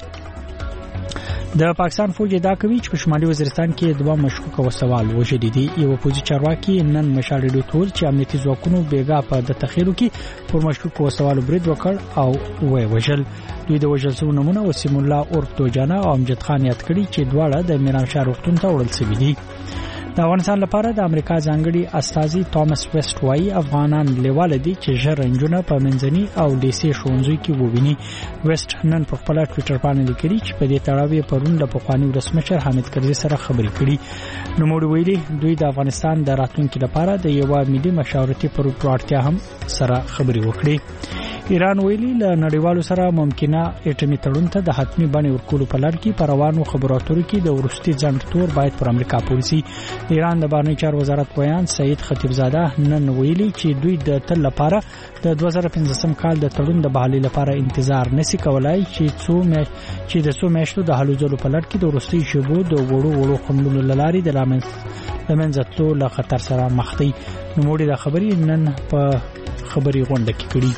د پاکستان فوج ادعا کوي چې په شمالي وزیرستان کې دوه مشکوک وسوال وژلي دي. یو پوځي چارواکي نن مشال ریډیو ټول چې امنیتي ځواکونو بیګا په د تخیرو کې پر مشکوک وسوال برید وکړ او وې وژل. دوی د وژل شوو نمونه وسیم الله اورف دوجانه او امجد خان یاد کړي چې دواړه د میرانشاه روغتون ته وړل شوي دي. د افغانستان لپاره د امریکا ځانګړي استازي توماس ویسټ وايي افغانان لیواله دي چې ژر رنجونه په منځني او لیسې ښوونځي کې وویني. ویسټ نن په خپل ټویټر باندې لیکلي چې په دې تړاو پرون د پخواني ولسمشر حامد کرزي سره خبرې کړي. نو موږ ویلي دوی د افغانستان د راتلونکي لپاره د یو ملي مشاورتي پروګرام اړتیا هم سره خبرې وکړي. ایران ویلي له نړیوالو سره ممکنه اټومي تړون ته د حتمي بڼې ورکولو په لړ کې پروانو خبرو اترو کې د ورستي ځنډ تور باید پر امریکا پولیسي. ایران د بهرنی چارو وزارت ویان سعید خطیبزاده نن ویلي چې دوی د تل لپاره د دوه زره پنځم کال د تړون د بحالي لپاره انتظار نشي کولای چې څو مې چې د څو میاشتو د هلو ځلو په لړ کې د ورستي شبو د وړو وړو حملونو لاري د لمنځه له خطر سره مخ دي. نو موږ د خبرې نن په خبري غونډه کې کړي.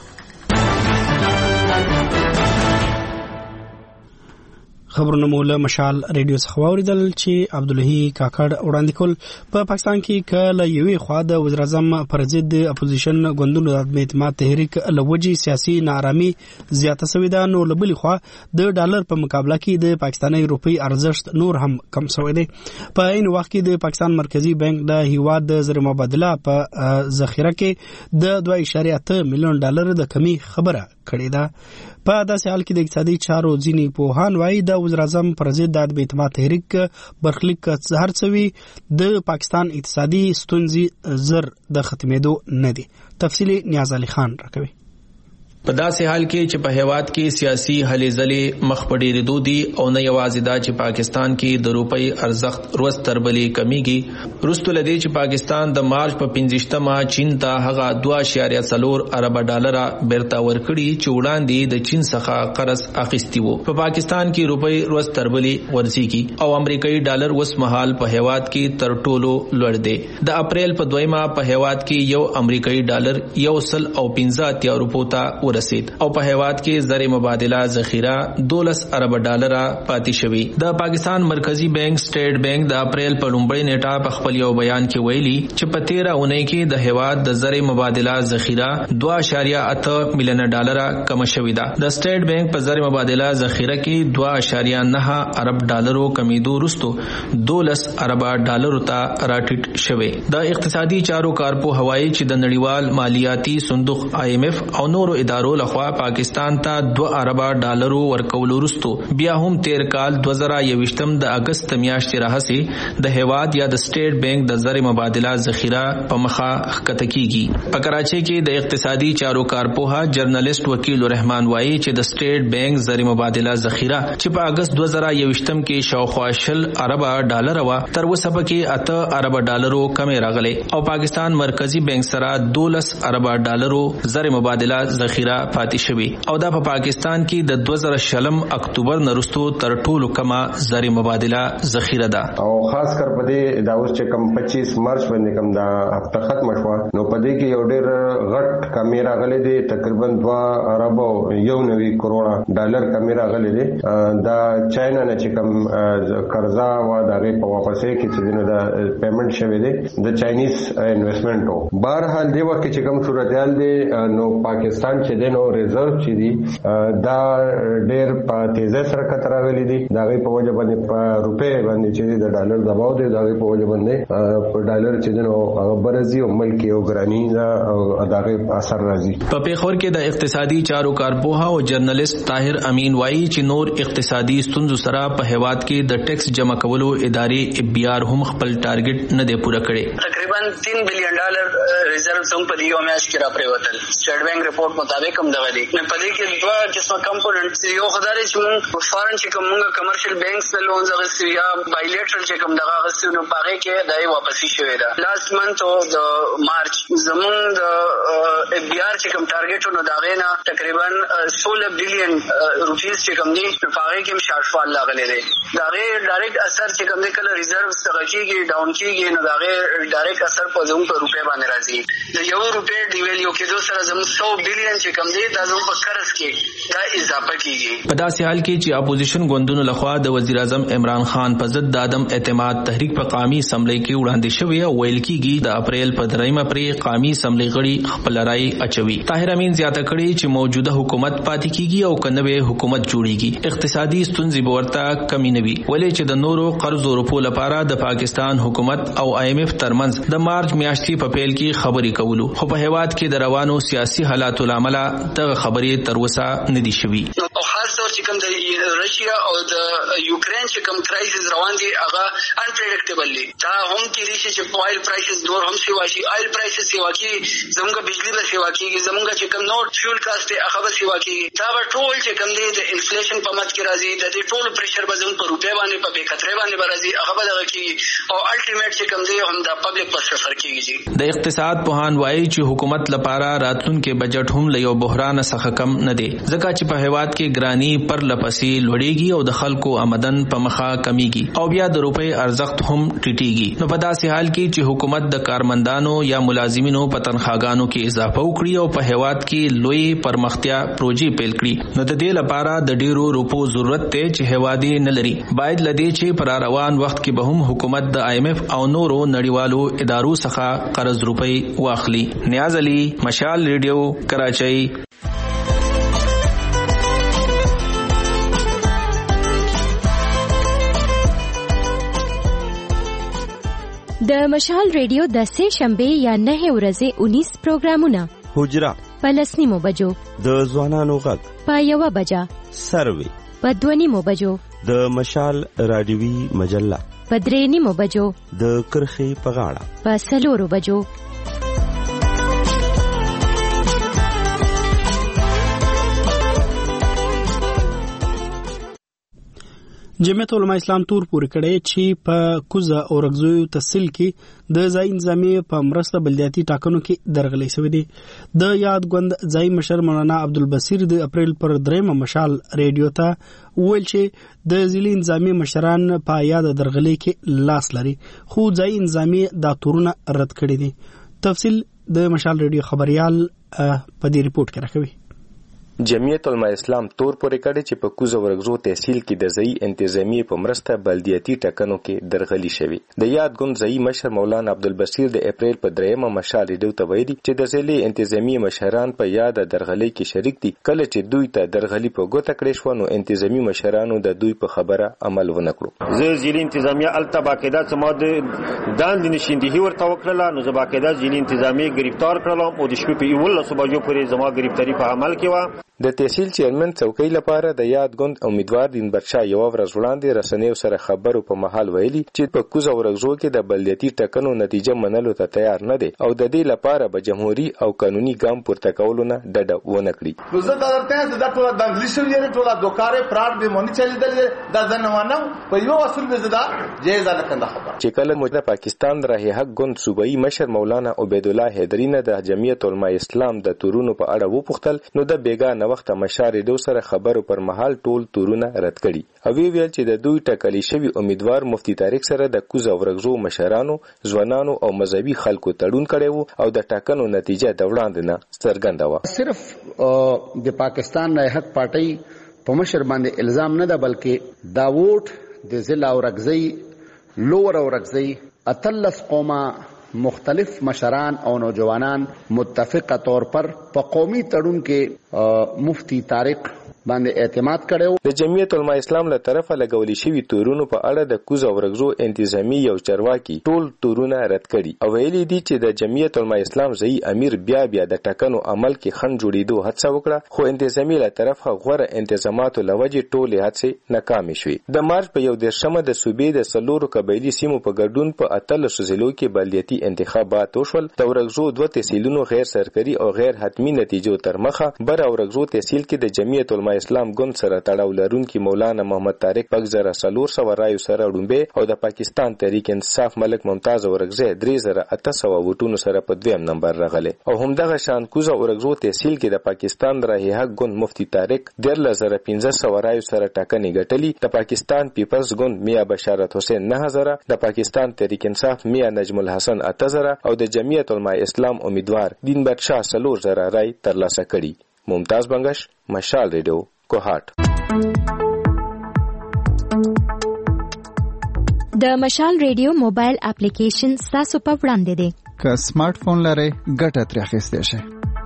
خبرونه مولا مشال ریډیو څخه واوریدل چې عبدالحی کاکړ وړاندې کول. په پاکستان کې کله یوې خوا د وزیر اعظم پر ضد اپوزیشن ګوندونو د عدم اعتماد تحریک لوجي سیاسي ناارامي زیاته شوې ده. نو له بلې خوا د ډالر په مقابله کې د پاکستاني روپۍ ارزښت نور هم کم شوی دی. په عین وخت کې د پاکستان مرکزی بانک د هیواد د زر مبادله په ذخیره کې د دوه اعشاریه اته میلیون ډالر د کمی خبره کړې ده. په داسې حال کې د اقتصادي چارو ځینې پوهان وایي د وزیر اعظم پر ضد د عدم اعتماد تحریک برخلیک هر څه وي د پاکستان اقتصادي ستونزې زر د ختمېدو نه دي. تفصیلی نیاز علي خان راکوي. په داسې حال کې چې په هیواد کې سیاسي هلې ځلې مخ په ډېرېدو دي او نه یوازې دا چې پاکستان کې د روپۍ ارزښت ورځ تر بلې کمیږي. وروسته له دې چې پاکستان د مارچ په پنځویشتمه چین ته هغه دوه اعشاریه څلور اربه ډالره بیرته ورکړي چې وړاندې د چین څخه قرض اخیستی وو. په پاکستان کې روپۍ ورځ تر بلې ورځيږي او امریکایي ډالر اوس مهال په هیواد کې تر ټولو لوړ دی. د اپریل په دویمه په هیواد کې یو امریکایي ډالر یو سل او پنځه اتیا روپو ته ورسید او په هیواد کې زر مبادله ذخیره دولس ارب ډالر پاتې شوی. د پاکستان مرکزی بانک سټیټ بانک د اپریل په لومړۍ نیټه په خپل یو بیان کې ویلي چې په تیره اونۍ کې د هیواد د زر مبادله ذخیره دوه اعشاریه اته میلیون ډالر کم شوی ده. د سټیټ بانک په زر مبادله ذخیره کې دوه اعشاریه نه ارب ډالرو کمیدو وروسته دولس ارب ډالرو ته راټیټ شوی. د اقتصادي چارو کارپو هوایي چې د نړیوال مالیاتي صندوق آی ایم ایف او نورو ادارو لخوا پاکستان ته دوه اربه ډالرو ورکول وروسته بیا هم تیر کال دوه زره یوویشتم د اگست میاشتې راهسي د هیواد یا د سټیټ بانک د زر مبادله ذخیره په مخه ښکته کیږي. په کراچۍ کې د اقتصادي چارو کارپوها جرنالست وکیل الرحمن وایي چې د سټیټ بانک زر مبادله ذخیره چې په اگست دوه زره یوویشتم کې شاوخوا شل اربه ډالر و تر اوسه پکې اته اربه ډالرو کمې راغلي او پاکستان مرکزی بانک سره دولس اربه ډالرو زر مبادله ذخیره ذخیره پاتې شوی او دا په پاکستان کې د دوه زره شلم اکتوبر نرستو تر ټولو کمه زر مبادله ذخیره ده او خاص کر په دې دا اوس چې کم پچیس مارچ باندې کم دا هفته ختم شو نو په دې کې یو ډېر غټ کمیرا غلې دي تقریبا دوه ارب یو نوي کروڑه ډالر کمیرا غلې دي دا چاینا نه چې کم قرضا و دا غي په واپسې کې چې د پیمنٹ شوی دی د چاینیز انویسټمنټ او بهرحال دی وخت چې کوم صورتحال دی نو پاکستان چې دی نو ریزرو چې دی دا ډېر په تیزه سره کتر راغلي دي دا غي په وجه باندې په روپې باندې چې د ډالر دباو دی دا غي په وجه باندې په ډالر چې دی نو هغه برزي او ملک یو ګرانی دا دا غي اثر راځي په پیښور کې د اقتصادي چارو کارپوها او جرنالست طاهر امین وایي چې نور اقتصادي ستونزو سره په هیواد کې د ټیکس جمع کولو ادارې ای بي آر هم خپل ټارګټ نه دی پوره کړی. تقریبا تین بلین ډالر ریزرو څنګه په یو میاشت کې را پریوتل سټیټ بانک رپورت مطابق هم دغه دی. نه پدې کې دوه قسمه کمپوننټ یو خدای چې موږ فارن چې کومه کمرشل بانکس ته لونز غوښتي یا بایلیټرل چې کوم دغه غوښتي نو پاره کې دای واپسی شوې ده. لاست منث او د مارچ زمون د ای بي آر چې کوم ټارګټ نو داغه نه تقریبا سولہ بلین روپیز چې کوم دی پاره کې شارټفال لاغلي دی. داغه ډایرکټ اثر چې کوم دی کله ریزرو څخه کېږي ډاون کېږي نو داغه ډایرکټ اثر په زموږ په روپې باندې راځي. د یو روپې دی ویلیو کې دوه سره زموږ سو بلین چې کوم دی دا زموږ په قرض کې دا اضافه کیږي. په داسې حال کې چې اپوزیشن ګوندونو لخوا د وزیر اعظم عمران خان په ضد د عدم اعتماد تحریک په قومي اسمبلی کې وړاندې شوی او ویل کېږي د اپریل په دریمه پرې قومي اسمبلی غړي خپل رائے اچوي. طاهر امین زیاته کړي چې موجوده حکومت پاتې کیږي او کنه حکومت جوړیږي اقتصادي ستونزې به ورته کمی نه وي ولې چې د نورو قرض او روپو لپاره د پاکستان حکومت او آی ایم ایف ترمنځ د مارچ میاشتې په پیل کې خبرې کولو خو په هیواد کې د روانو سیاسي حالاتو لامل دغه خبرې تر اوسه نه دي شوي. او خاص طور چې کوم د رشیا او د یوکرين چې کوم کرایسس روان دي هغه ان پریډکټیبل دي. دا هم کې دي چې اوایل پرایسز نور هم سیوا شي آیل پرایسز سیوا کی زموږه بجلی به سیوا کیږي زموږه چې کوم نور فیول کاست هغه به سیوا کیږي. دا به ټول چې کوم دي د انفلیشن په مت کې راځي د دې ټول پریشر به زموږ په روپې باندې په بیکترې باندې راځي هغه به دغه کیږي او الټیمیټ چې کوم دی هم د پبلک په سفر کیږي. د اقتصاد پوهان وایي چې حکومت لپاره راتلونکي بجټ هم له یو بحران څخه کم نه دی ځکه چې په هیواد کې ګرانی پر لپسې لوړیږي او د خلکو آمدن په مخه کمیږي او بیا د روپۍ ارزښت هم ټیټیږي. نو په داسې حال کې چې حکومت د کارمندانو یا ملازمینو په تنخواګانو کې اضافه وکړي او په هیواد کې لوی پرمختیا پروژې پیل کړي نو د دې لپاره د ډیرو روپو ضرورت ته چې هیوادي نه لري باید لدی چې پر روان وخت کې به هم حکومت د آی ایم ایف او نورو نړیوالو ادارو څخه قرض روپۍ واخلي. نیاز علي مشال ریډیو کراچۍ. د مشال ریډیو د سه شنبه یا نه ورځې انیس پروګرامونه حجره په لسنیمو بجو د ځوانانو غږ په یوه بجه سروي په دوه نیمو بجو د مشال رادیوي مجله په درې نیمو بجو د کرخې په غاړه په څلورو بجو جمعیت علماء اسلام تور پورې کړی چې په کوزه او رغزوی تحصیل کې د ځای انتظامی په مرسته بلدیاتي ټاکنو کې درغلي شوې دي. د یاد غوند ځای مشر مولانا عبدالبصیر د اپریل پر دریمه مشال ریډیو ته ویل چې د ځلي انتظامی مشران په یاد درغلي کې لاس لري خو ځای انتظامی دا تورونه رد کړي دي. تفصیل د مشال ریډیو خبريال په دې ریپورت کې راکوي. جمعیت علماء اسلام تور پورې کړي چې په کوزه ورغزو تحصیل کې د ځای انتظامی په مرسته بلدیاتي ټاکنو کې درغلي شوی. د یاد غوند ځای مشر مولانا عبدالبصیر د اپریل په دریمه مشال ریډیو ته ویلي چې د ځلي انتظامی مشران په یاد درغلي کې شریک دي کله چې دوی ته درغلي په ګوته کړی شو نو انتظامی مشرانو د دوی په خبره عمل ونه کړو. زه ځلي انتظامی الته باقاعده سماد داند نشیندهی ورته وکړه نو زه باقاعده ځلي انتظامی گرفتار کړم او د شپې په یوولسو بجو پورې زما گرفتاری په عمل کې و. د تحصیل چیرمن څوکۍ لپاره د یاد ګوند امیدوار دینبر شاه یو ورځ وړاندې رسنیو سره خبرو په محل ویلي چې په کوزه ورغزو کې د بلدیاتي ټاکنو نتیجه منلو ته تیار نه دي او د دې لپاره به جمهوریت او قانوني ګام پورته کولو نه ډډه ونه کړي. نو زه دا درته د ټول د انګلیسي یې ټول د دوکارې پراډ به مونږ چلی دل د ځنوانه په یو اصل به زدا جایز الکنده خبر چې کله موږ د پاکستان راه حق ګوند صوبایي مشر مولانا عبید الله حیدری نه د جمعیت علماء اسلام د تورونو په اړه وپوښتل نو د بیګا وخت مشار دو سره خبرو پر مهال ټول تورونه رد کړي او وی ویل چې د دوی ټاکلي شوی امیدوار مفتی طارق سره د کوزه ورغزو مشرانو ځوانانو او مذهبي خلکو تړون کړي او د ټاکنو نتیجه د وړاندې نه څرګنده و. صرف د پاکستان راه حق پارټي په مشر باندې الزام نه ده بلکې دا ووټ د ضلع اورګزی لور اورګزی اتلس قومه مختلف مشران او نوجوانان متفقه طور پر په قومي تړون کې مفتی طارق باندې اعتماد کړو. د جمعیت علماء اسلام له طرفه لګولې شوی تورونو په اړه د کوزه ورغزو انتظامی یو چرواکي ټول تورونه رد کړي او ویلي دي چې د جمعیت علماء اسلام ځای امیر بیا بیا د ټاکنو عمل کې خنډ جوړېدو هڅه وکړه خو انتظامی له طرفه غوړه انتظاماتو لوجه ټولې هڅې ناکامې شوې. د مارچ په یو دیرشمه د صوبې د سلورو قبایلی سیمو په ګډون په اتلس ضلعو کې بلدیاتي انتخابات وشول. د ورغزو دوه تحصیلونو غیر سرکاري او غیر حتمی نتیجو تر مخه بر ورغزو تحصیل کې د جمعیت علماء اسلام ګوند سره تړاو لرونکي مولانا محمد طارق پک زره سلور سو رایو سره ډومبه او د پاکستان تحریک انصاف ملک ممتاز اورګزی درې زره اته سو وټونو سره په دویم نمبر راغله او همدغه شان کوزه اورګزو تحصیل کې د پاکستان راه حق ګوند مفتی طارق ډیر زره پنځه سو رایو سره ټاکنې ګټلې. د پاکستان پیپلز ګوند میا بشارت حسین نه زره، د پاکستان تحریک انصاف میا نجم الحسن اته زره او د جمعیت علماء اسلام امیدوار دینبر شاه سلور زره رای ترلاسه کړي. ممتاز بنگش، مشال ریډیو، کوهات. د مشال ریډیو موبایل اپلیکیشن تاسو په وړاندې دی. که سمارټ فون لرئ ګټه ترې اخیستی شئ.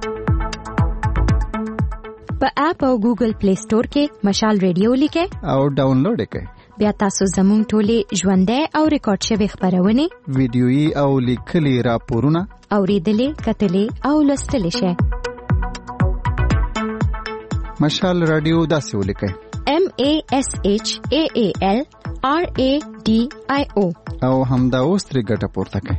په اپ او ګوګل پلی سٹور کې مشال ریډیو لیکئ او ډاونلوډ کړئ. بیا تاسو زموږ ټولې ژوندۍ او ریکارډ شوي خبرونه، ویډیويي او لیکلي راپورونه اوریدلې، کتلې او لوستلې شئ. مشال رادیو داسې ولیکئ: M A S H A A L R A D I O او همدا اوس ترې ګټه پورته کړئ.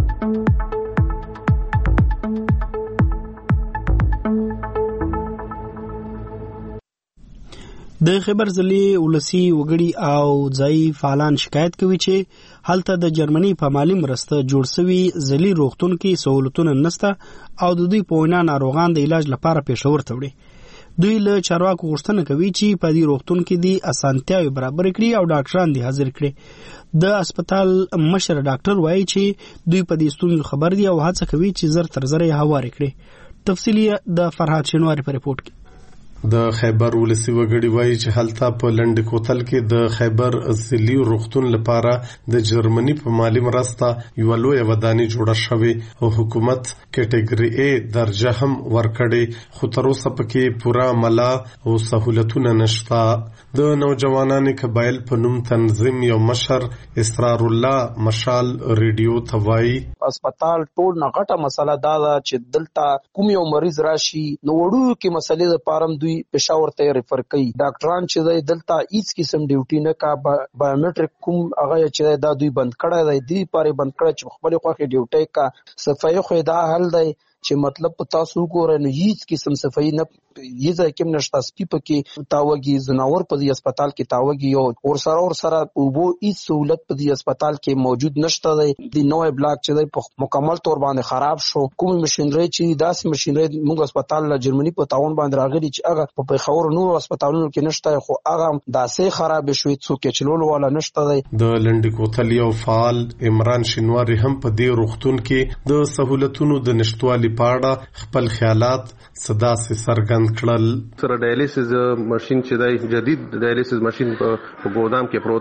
د خیبر ضلع ولسی وګړي او ځای فعالان شکایت کوي چې هلته د جرمني په مالی مرسته جوړ شوی ضلعي روغتون کې سہولتونه نشته او د دوی په وینا ناروغان د علاج لپاره پېښور ته وړي. دوی له چارواکو غوښتنه کوي چې په دې روغتون کې د اسانتیاوې برابر کړي او ډاکټران دې حاضر کړي. د هسپتال مشر ډاکټر وایي چې دوی په دې ستونزو خبر دي او هڅه کوي چې زر تر زر یې هوارې کړي. تفصیلی د فرهاد شینواری په ریپورت کې. د خیبر ولسی وګړي وایي چې هلته په لنډ کوتل کې د خیبر ضلعي روغتون لپاره د جرمني په مالی مرسته یو لوی ودانۍ جوړه شوې او حکومت کټګوري A درجه هم ورکړي، خو تر اوسه پکې پوره ملا او سہولتونه نشته. د نوجوانانو قبایل په نوم تنظیم یو مشر اسرار الله مشال ریډیو ته وایي: هسپتال ټول نه غټه مسله دا ده چې دلته کوم یو مریض راشي نو وړو کې مسلې د پارم دوی پېښور ته ریفر کوي. ډاکټران چې دلته هیڅ قسم ډیوټي نه کا بایومټریک کوم هغه چې دا دوی بند کړی دی، دوی پاره بند کړی چې خپل خوخه ډیوټي کا صفای خو دا حل دی چې مطلب په تاسو ګورئ نو هیڅ قسم صفای نه یزه کوم نشته. سپی پکې تاوګي زناور په دې هسپتال کې تاوګي او ور سره ور سره وو هیڅ سہولت په دې هسپتال کې موجود نشته دی. د نوې بلاک چې دی په مکمل تور باندې خراب شو. کوم ماشينري چې داسې ماشينري موږ هسپتال له جرمني په تاون باندې راغلي چې هغه په پیښور نور هسپتالونو کې نشته، خو هغه داسې خراب شوی څوک چلول ولا نشته دی. د لنډ کوتل یو فعال عمران شینواری هم په دې روغتون کې د سہولتونو د نشټوالي په اړه خپل خیالات صدا سي سرګند کړل. سره ډایالیسس ماشين چې دی جدید ډایالیسس ماشين په ګودام کې پروت دی،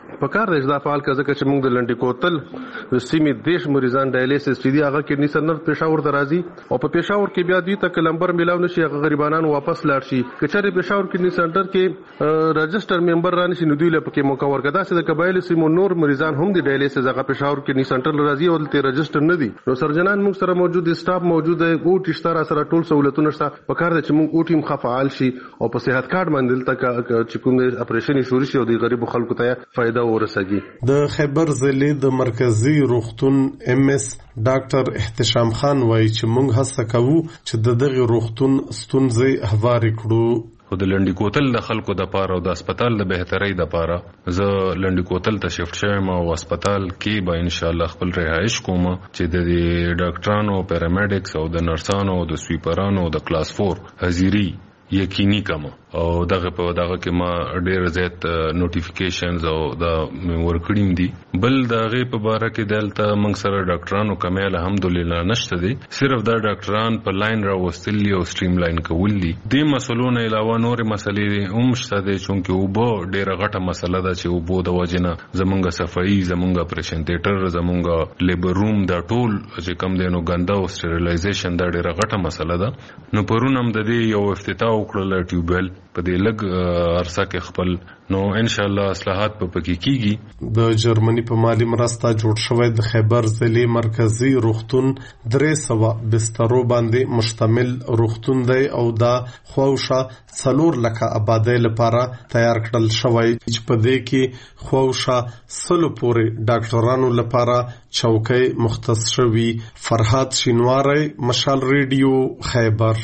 په کار د اضافه فعال کزه چې موږ د لنډي کوتل د سیمې دیش مریضان ډایلیسس چې دی هغه کډنی سنر پېښور ته راځي او په پېښور کې بیا دوی ته کلمبر ملاو نشي هغه غریبانو واپس لاړ شي کچره پېښور کډنی سنټر کې رجستر ممبر رانه شي نو دوی له پکې موقع ورکړه چې د قبایل سیمو نور مریضان هم د ډایلیسس هغه پېښور کډنی سنټر راځي او ته رجستر نه دي نو سرجنان موږ سره موجود سټاف موجود دی او ټشتار سره ټول سہولتونه شته په کار د چې موږ او ټیم خفعال شي او په صحت کارت باندې تک چې کوم د اپریشن شروع شي او د غریب خلکو ته فائدہ ورسېږي د خیبر ضلع د مرکزی روغتون ام اس ډاکټر احتشام خان وایي چې موږ هڅه کوو چې د دغه روغتون ستونزې هواري کړو خو د لنډي کوتل د خلکو د پاره او د هسپتال د بهترۍ د پاره زه لنډي کوتل ته شفت شوم او هسپتال کې به ان شاء الله خپل رهایش کوم چې د ډاکټرانو پیرامیډکس او د نرسانو او د سویپرانو د کلاس فور حاضری یقیني کوم او دغه په دغه کې ما ډېر زیات نوټیفیکیشنز او دا ورکړیم دي بل دغه په باره کې دلته موږ سره ډاکټرانو کمه الحمدلله نشته دي صرف دا ډاکټران په لاین راوستلی او سټریم لاین کول دي د مسلو نه علاوه نور مسلې هم شته دي چې او بو ډېر غټه مسله ده چې او بو د وجنه زمونږ صفائی زمونږ اپریشن تھیټر زمونږ لیبر روم دا ټول چې کم دینو ګنده او سټریلایزیشن دا ډېر غټه مسله ده نو پرونم د دې یو افتتاح وکړل ټیوبل په دې لګ عرصه کې خپل نو ان شاء الله اصلاحات په پکې کیږي د جرمني په مالی مرسته جوړ شوی د خیبر ضلع مرکزی روغتون درې سوه بسترو باندې مشتمل روغتون دی او دا خوښه څلور لکه آبادی لپاره تیار کړل شوی چې په دې کې خوښه سلو پورې ډاکټرانو لپاره چوکۍ مختص شوی فرحات شینواری مشال ریډیو خیبر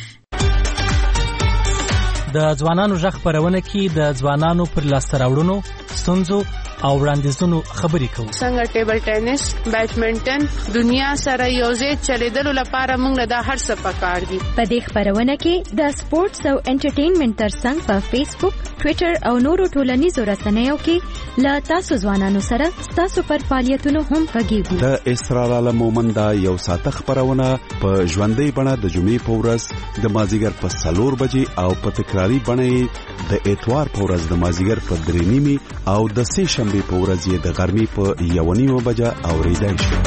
د ځوانانو ژغ خپرونه کې د ځوانانو پر لاسته راوړنو ستونزو او وړاندیزونو خبرې کوو څنګه ټیبل ټینس بیډمنټن دنیا سره یوځای چلیدلو لپاره موږ له دا هر څه پکار دي په دې خبرونه کې د سپورتس او انټرټینمنټ ترڅنګ په فیسبوک ټوئیټر او نورو ټولنیزو رسنیو کې له تاسو ځوانانو سره تاسو پر فعالیتونو هم غږیږو د اسرار عالم مومند دا یو ساعته خبرونه په ژوندۍ بڼه د جمعې په ورځ د مازیګر په څلور بجې او په تکراری بڼه د اتوار په ورځ د مازیګر په درې نیمې او د سه شنبه په ورځ یې د غرمې په یو نیمه بجه اوریدای شي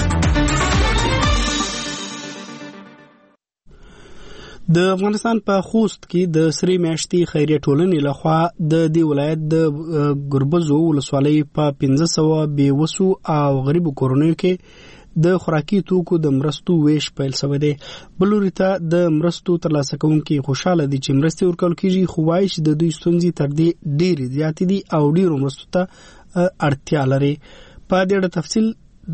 د افغانستان په خوست کې د سری میاشتې خیریه ټولنې لخوا د دې ولایت د ګربزو ولسوالۍ په پنځه سوه بېوسو او غریبو کورنیو کې د خوراکي توکو د مرستو ویش پیل شوی دی بلوري ته د مرستو ترلاسه کوونکي خوشاله دي چې مرستې ورکول کېږي خو وایي چې د دوی ستونزې تر دې ډېرې زیاتې دي او ډېرو مرستو ته اړتیا لري په دې اړه تفصیل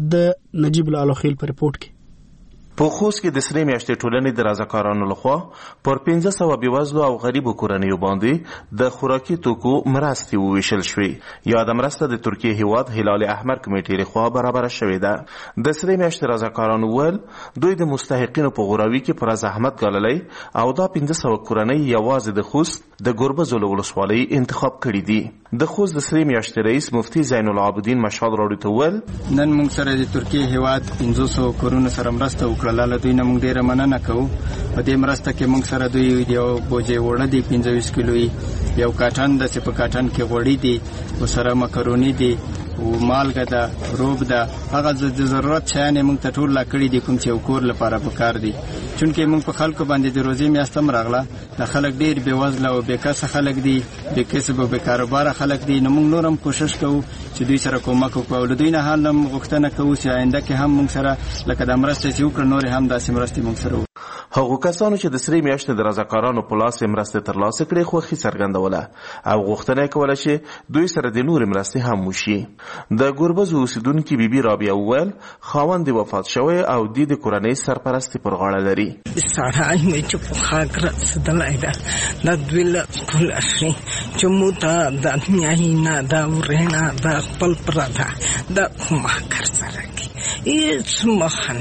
د نجیب الله خیل په رپورټ کې په خوست کې د سری میاشتې ټولنې د رضاکارانو لخوا پر پنځه سوه بېوزلو او غریبو کورنیو باندې د خوراکي توکو مرستې وویشل شوې یاده مرسته د ترکیې هیواد هلال احمر کمیټې لخوا برابره شوې ده د سری میاشتې رضاکارانو ویل دوی د مستحقینو په غوراوي کې پر زحمت ګاللی او دا پنځه سوه کورنۍ یوازې د خوست د ګربزو له ولسوالۍ انتخاب کړي دي د خوست د سری میاشتې رئیس مفتي زین العابدین مشال راډیو ته ویل نن موږ سره د ترکیې هیواد پنځه سوه کورونو سره مرسته وکړه لاله دوی نه موږ ډېره مننه کوو په دې مرسته کې موږ سره دوی یو بوجۍ اوړه دي پنځه ویشت کیلو یو کاټن داسې په کاټن کې غوړي دي ورسره مکروني دي او مالګه ده روب ده هغه د ضرورت شیان یې موږ ته ټول لا کړي دي کوم چې یو کور لپاره پکار دي چونکې موږ په خلکو باندې د روزي میاشت هم راغله د خلک ډېر بېوزله او بېکسه خلک دي بېکسب او بېکاروباره خلک دي نو موږ نور هم کوشش کوو چې دوی سره کومک وکړو او له دوی نه حال هم غوښتنه کوو چې آینده کې هم موږ سره لکه دا مرسته چې وکړه نورې هم داسې مرستې موږ سره هغو کسانو چې د سری میاشتې د رضاکارانو په لاس مرستې ترلاسه کړې خوښي څرګندوله او غوښتنه یې کوله چې دوی سره د نورې مرستې هم وشي د ګربزو اوسیدونکي بیبي رابعه وویل خاوند یې وفات شوی او دوی د کورنۍ سرپرستي پر غاړه لري سړی مې چې په خاک رسېدلی ده دا دوی له ټول اخلي چې موږ ته دا نیایي دا ورېنه دا خپل پرده دا کومه کار سره کوي هېڅ مخه نه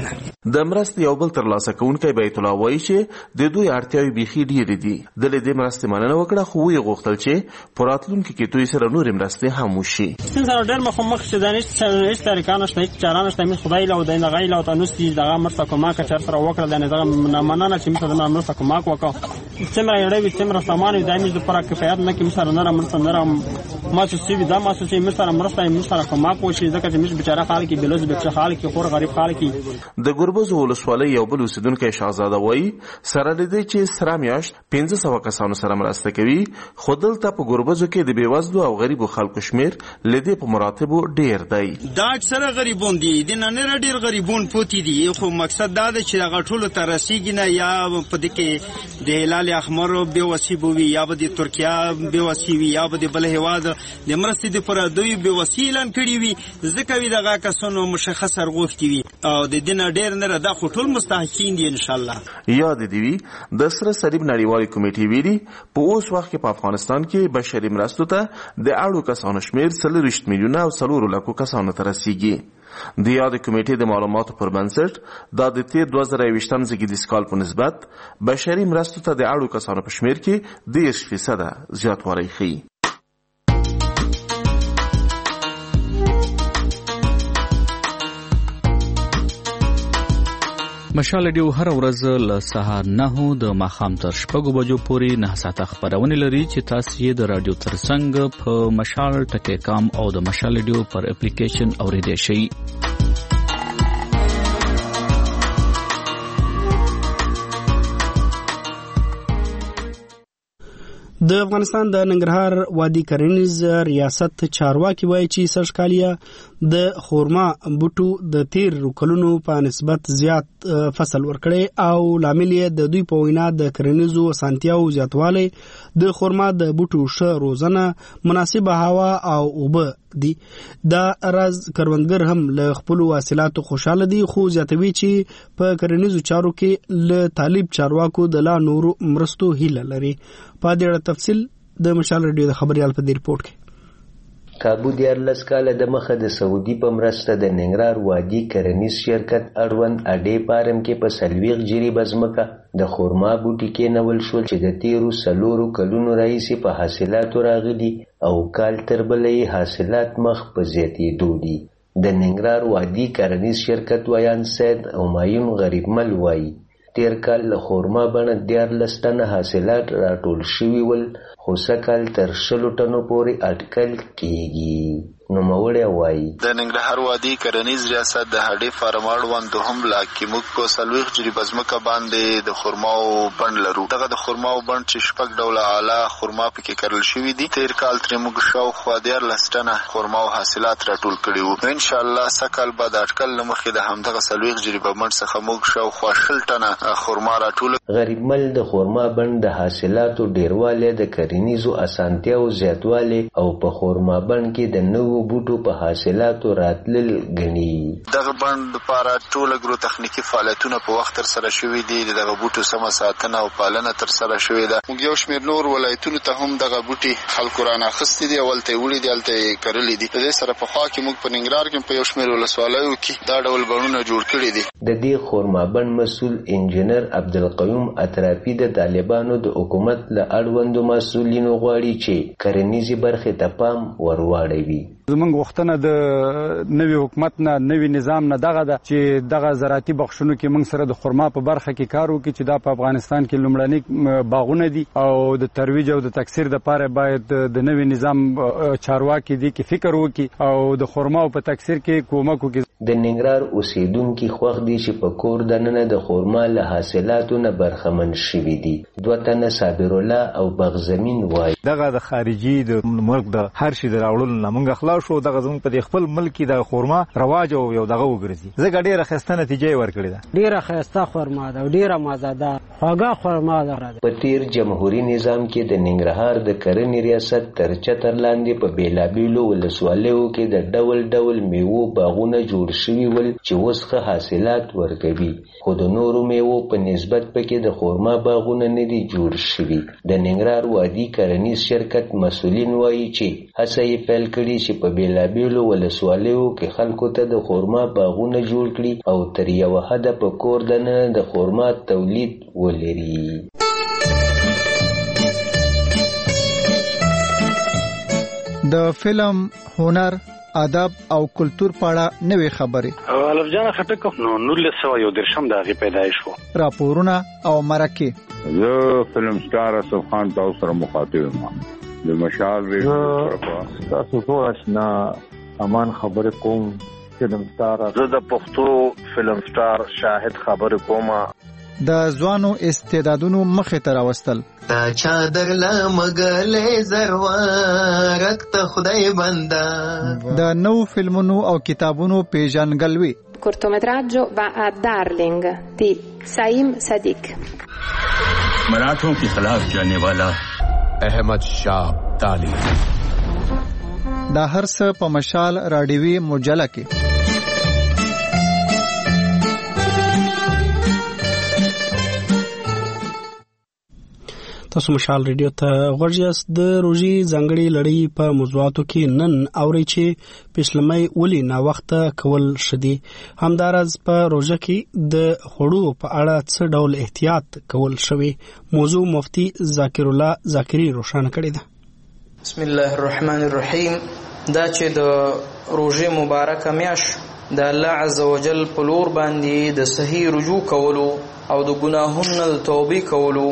د مرستې یو بل ترلاسه کوونکی بیت الله وایي چې د دوی اړتیاوې بیخي ډېرې دي. د دې مرستې مننه وکړه خو ویې غوښتل چې په راتلونکي کې دوی سره نورې مرستې هم وشي. سن سره ډېر مخامخ چې دانش چې طریقه نشته هیڅ چاره نشته مې خدای له دې نه غیله او تنوستي دغه مرسته کومه که چر سره وکړه د دغه مننه چې موږ د مرسته کومه وکړه څومره یړې څومره سامان د دایمي د پر کفایت نه کې سره نه مرسته نه ما چې سی دا ما چې موږ سره مرسته موږ سره کومه کوشي ځکه چې موږ بیچاره خلک کې بلوز بچ خلک کې خور غریب خلک کې. د ګربز ولسوالۍ یو بل اوسیدونکی شاهزاده وایي سره دې چې سره میاشت پنځه سوه کسانو سره مرسته کوي خو دلته په ګربزو کې د بېوزلو او غریبو خلکو شمیر له دې په مراتبو ډېر دی. دا اکثره غریبون دي د نه نه ډېر غریبون پوتې دي خو مقصد دا دی چې هغه ټولو ته رسیږي نه یا په دې کې د هلال احمر بېوسي به وي یا به د ترکیه بېوسي وي یا به د بل هېواد د مرستې دپاره دوی بېوسي اعلان کړي وي ځکه وي دغه کسانو مشخص سرغوښتي وي او د دې نه ډېر نه دا خو ټول مستحقین دي انشاءالله. یاد دې وي د سره صلیب نړیوالې کمیټې ویلي په اوس وخت کې په افغانستان کې بشري مرستو ته د اړو کسانو شمیر څلوېښت میلیونه او څلورو لکو کسانو ته رسیږي. د یاد کمیټې د معلوماتو پر بنسټ دا د تیر دوه زره یوویشتم زېږدیز کال په نسبت بشري مرستو ته د اړو کسانو په شمیر کې دېرش فیصده زیاتوالی ښیي. مشال ډیو هر ورځ له سهار نهو د ماښام تر شپږو بجو پورې نه ساعته خپرونه لري چې تاسو یې د رادیو ترڅنګ په مشال ټکی کام او د مشال ډیو پر اپلیکیشن اوریدئ شئ. د افغانستان د ننګرهار وادي کرنیز ریاست چارواکي وایي چې سږکالیا د خورما بوټو د تیر کلونو په نسبت زیات فصل ورکړي او لامل یې د دوی په وینا د کرنیزو اسانتیاو زیاتوالی د خورما د بوټو ښه روزنه مناسبه هوا او اوبه دي. دا راز کروندګر هم له خپلو حاصلاتو خوشاله دي خو زیاتوي چې په کرنیزو چارو کې له طالب چارواکو د لا نورو مرستو هیله لري. په دې اړه تفصیل د مشال رادیو د خبريال په دې ریپورت کې. کابو دیارلس کاله د مخه د سعودي په مرسته د ننګرهار وادي کرنیز شرکت اړوند اډې پارم کې په څلوېښت جریبه ځمکه د خورما بوټي کېنول شول چې د تیرو څلورو کلونو راهیسې په حاصلاتو راغلي او کال تر بله یې حاصلات مخ په زیاتېدو دي. د ننګرهار وادي کرنیز شرکت ویان سید همایون غریبمل وایي تیر کال له خورما بڼه دیارلس ټنه حاصلات راټول شوي ول خو سږکال تر شلو ټنو پورې اټکل کېږي. نوموړی وایي د ننګرهار وادي کرنیز ریاست د هډې فارم اړوند دوهم بلاک کې موږ په څلوېښت جریبه ځمکه باندې د خرماو بڼ لرو. دغه د خرماو بڼ چې شپږ ډوله اعلی خرما پکې کرل شوي دي. تیر کال ترې موږ شاوخوا دیارلس ټنه خرماو حاصلات راټول کړي وو. انشاءالله سږکال به د اټکل نه مخکې د همدغه څلوېښت جریبه بڼ څخه موږ شاوخوا شل ټنه خرما راټول. غریبمل د خرما بڼ د حاصلاتو ډیروالی د کرنیزو اسانتیاو زیاتوالی او په خرما بڼ کې د نوو بوټو په حاصلاتو راتلل ګڼي. دغه بڼ لپاره ټول اګرو تخنیکي فعالیتونه په وخت ترسره شوي دي. دغه بوټو سمه ساتنه او پالنه ترسره شوې ده. موږ یو شمېر نور ولایتونو ته هم دغه بوټي خلکو راناخیستي دي او هلته یې وړي دي هلته یې کرلي دي. د دې سره پخوا کې موږ په ننګرهار کې په یو شمېر ولسوالیو کې دا ډول بڼونه جوړ کړي دي. د دې خرما بڼ مسؤل انجینر عبدالقیوم اطرافي د طالبانو د حکومت له اړوندو مسؤلینو غواړي چې کرنیزې برخې ته پام ورواړوي. زمونږ غوښتنه د نوي حکومت نه نوي نظام نه دغه ده چې دغه زراعتي بخښونو کې موږ سره د خرما په برخه کې کار وکړي چې دا په افغانستان کې لومړني باغونه دي او د ترویج او د تکثیر لپاره باید د نوي نظام چارواکي دي کې فکر وکړي او د خرما په تکثیر کې کومک وکړي. د ننګرهار اوسیدونکي خوښ دي چې په کور دننه د خرما له حاصلاتو نه برخمن شوي دي. دوه تنه صابر الله او بغزمین وایي دغه د خارجي د ملک د هر شي د راوړلو نه موږ اخلاص شو. دغه زموږ په خپل ملک کې د خرما رواج او یو دغه وګرځي. زه ډېره ښایسته نتیجه یې ورکړې ده. ډېره ښایسته خرما ده او ډېره مزهدار خوږه خرما ده. په تیر جمهوري نظام کې د ننګرهار د کرنې ریاست تر چتر لاندې په بېلابېلو ولسوالیو کې د ډول ډول میوو باغونه جوړ جوړ شوي ول چې اوس ښه حاصلات ورکوي، خو د نورو میوو په نسبت پکې د خورما باغونه نه دي جوړ شوي. د ننګرهار وادي کرنیز شرکت مسؤلین وایي چې هڅه یې پیل کړې چې په بېلابېلو ولسوالیو کې خلکو ته د خورما باغونه جوړ کړي او تر یوه حده په کور دننه د خورما تولید ولري. د فلم، هنر، ادب او کلتور په اړه نوې خبرې. الف جان خټک نو نولس سوه یو دېرشم د هغې پیدایش و. راپورونه او مرکې. زه فلم سټار اسف خان تاسو سره مخاطب یم. د مشال ریډیو تاسو ټول آشنا امان خبرې کوم. فلم سټار زه د پښتو فلم سټار شاهد خبرې کوم. د ځوانو استعدادونو مخې ته راوستل. تا چادر لمګلې زروارک ته خدای بندا. د نو فلمونو او کتابونو پیژنګلوي. cortometraggio va a Darling di Saim Sadiq. मराठों के खिलाफ जाने वाला अहमद शाह ताली. دا هر څه په مشال راډیوي مجله کې. تاسو مشال ریډیو ته غوږ یاست. د روژې ځانګړې لړۍ په موضوعاتو کې نن اورئ چې پیشلمۍ ولې ناوخته کول ښه دي. همداراز په روژه کې د خوړو په اړه څه ډول احتیاط کول شوی. موضوع مفتي ذاکر الله ذاکري روښانه کړې ده. بسم الله الرحمن الرحیم. دا چې د روژې مبارکه میاشت د الله عزوجل په لور باندې د صحیح رجوع کولو او د ګناهونو د توبې کولو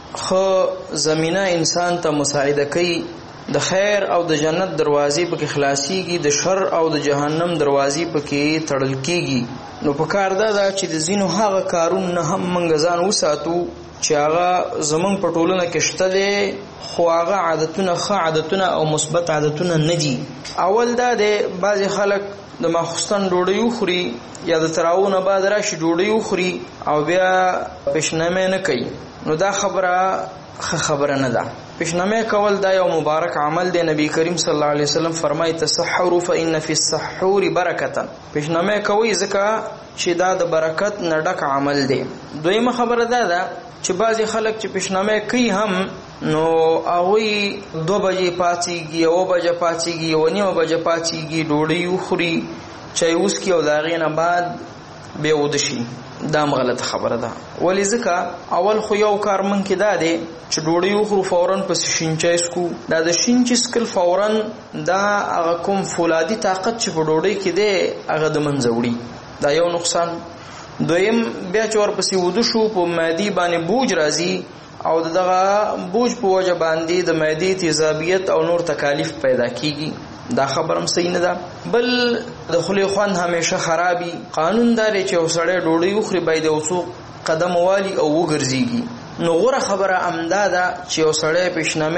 خو زمینه انسان ته مساعده کوي. د خیر او د جنت دروازې پکې خلاصيږي، د شر او د جهنم دروازې پکې تړل کیږي. نو په کار دا ده چې د زینو هغه کارونه هم منګ ځان وساتو چې هغه زمونږ په ټولنه کې شته دي، خو هغه عادتونه ښه عادتونه او مثبت عادتونه نه دي. اول دا دی بعضې خلک د ماخوستن ډوډۍ وخوري یا د تراویحو نه بعد راشي ډوډۍ وخوري او بیا پیشنمې نه کوي. نو دا خبره ښه خبره نه ده. پیشنمې کول دا یو مبارک عمل دی. نبی کریم صلی الله علیه وسلم فرمایي تسحروا فإن فی السحور برکة. پیشنمې کوي ځکه چې دا د برکت نه ډک عمل دی. دویمه خبره دا ده چې بعضې خلک چې پیشنمې کوي هم نو هغوی دو بجې پاڅېږي، یوه بجه پاڅېږي، یوه نیمه بجه پاڅېږي، ډوډۍ وخوري، چای وڅکي او د هغې نه بعد بیا وده شي. دا هم غلطه خبره ده. ولې ځکه اول خو یو کار من کې دا دی چې ډوډۍ وخورو فورا پسې شین چای څکو. دا د شین چای څکل فورا دا هغه کوم فولادي طاقت چې په ډوډۍ کې دی هغه د منځه وړي. دا یو نقصان. دویم بیا چې ورپسې وده شو په معدې باندې بوج راځي او دغه بوج په وجه باندې د معدې تیزابیت او نور تکالیف پیدا کیږي. دا خبر هم صحیح نه ده. بل د خولې خوند همیشه خرابي. قانون دا دی چې یو سړی ډوډۍ وخوري باید یو څو قدم والي او وګرځېږي. نو غوره خبره همدا ده چې یو سړی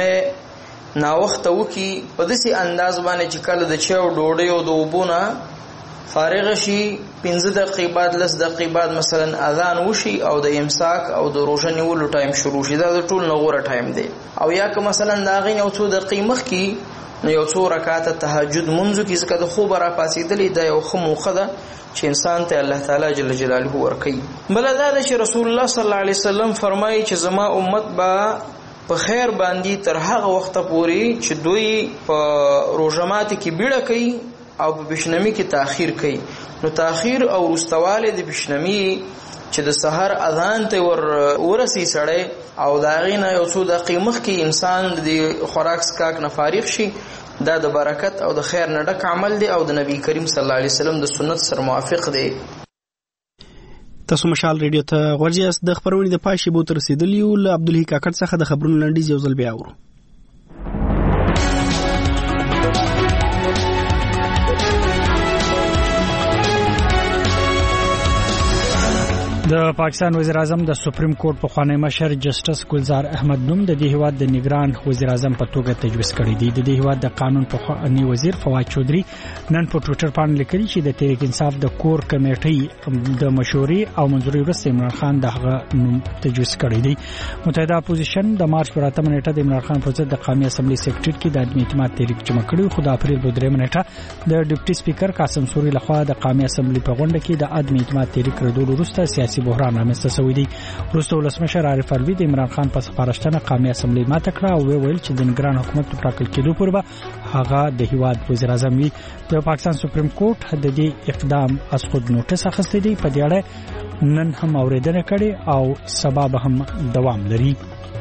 پیشنمې ناوخته وکړي په داسې انداز باندې چې کله د چای او ډوډۍ او د اوبو نه فارغ شي، پنځه دقیقې بعد لس دقیقې بعد مثلا اذان وشي او د امساک او د روژه نیولو ټایم شروع شي. دا د ټول نه غوره ټایم دی. او یا که مثلا د هغې نه یو څو دقیقې مخکې نو یو څو رکعاته تهجد منځو کې ځکه د خوبه راپاڅېدلې دا یو ښه موقع ده چې انسان ته الله تعالی جل جلاله ورکوي. بله دا ده چې رسول الله صلی الله علیه وسلم فرمایي چې زما امت به په خیر باندې تر هغه وخته پورې چې دوی په روژه ماتي کې بیړه کوي او په پیشنمي کې تاخير کوي. نو تاخير او رستواله د پیشنمي چې د سحر اذان ته ور ورسي سړی او دا غینه یو څو دقیقې مخکې انسان د خوراک سکاک نه فارغ شي، دا د برکت او د خیر نه ډک عمل دی او د نبی کریم صلی الله علیه وسلم د سنت سره موافق دی. تاسو مشال ریډیو ته غوږ یاست. د خبرونې د پای شیبو تر رسیدلی یو له عبدالحی کاکړ څخه د خبرونو لنډیز یو ځل بیا اورو. د پاکستان وزیر اعظم د سپریم کورټ په خوانی مشر جسټس ګلزار احمد نوم د دې هیواد د نگران وزیر اعظم په توګه تجویز کړی دی. د دې هیواد د قانون په خوانی وزیر فواد چودري نن په ټوئیټر باندې لیکلي چې د تحریک انصاف د کور کمیټې د مشورې او منځوري وروسته عمران خان دغه نوم تجویز کړی دی. متحده اپوزیشن د مارچ پر اتمه نیټه د عمران خان پر ضد د قومي اسمبلی سیکریټریټ کې د عدم اعتماد تحریک جمع کړی، خو د اپریل په درېمه نیټه د ډیپټي سپیکر قاسم سوري لخوا د قومي اسمبلی په غونډه کې د عدم اعتماد تحریک ردول وروسته سیاسي بحران رامنځته شوی دی. وروسته ولسمشر عارف الوی د عمران خان په سفارشتنه قومي اسمبلی ماته کړه او ویل چې د نگران حکومت په ټاکل کېدو پر به هغه د هیواد وزیر اعظم وي. د پاکستان سپریم کورټ د دې اقدام از خود نوټس اخیستی دی. په دې اړه نن هم اوریدنه کړي او سبا به هم دوام لري.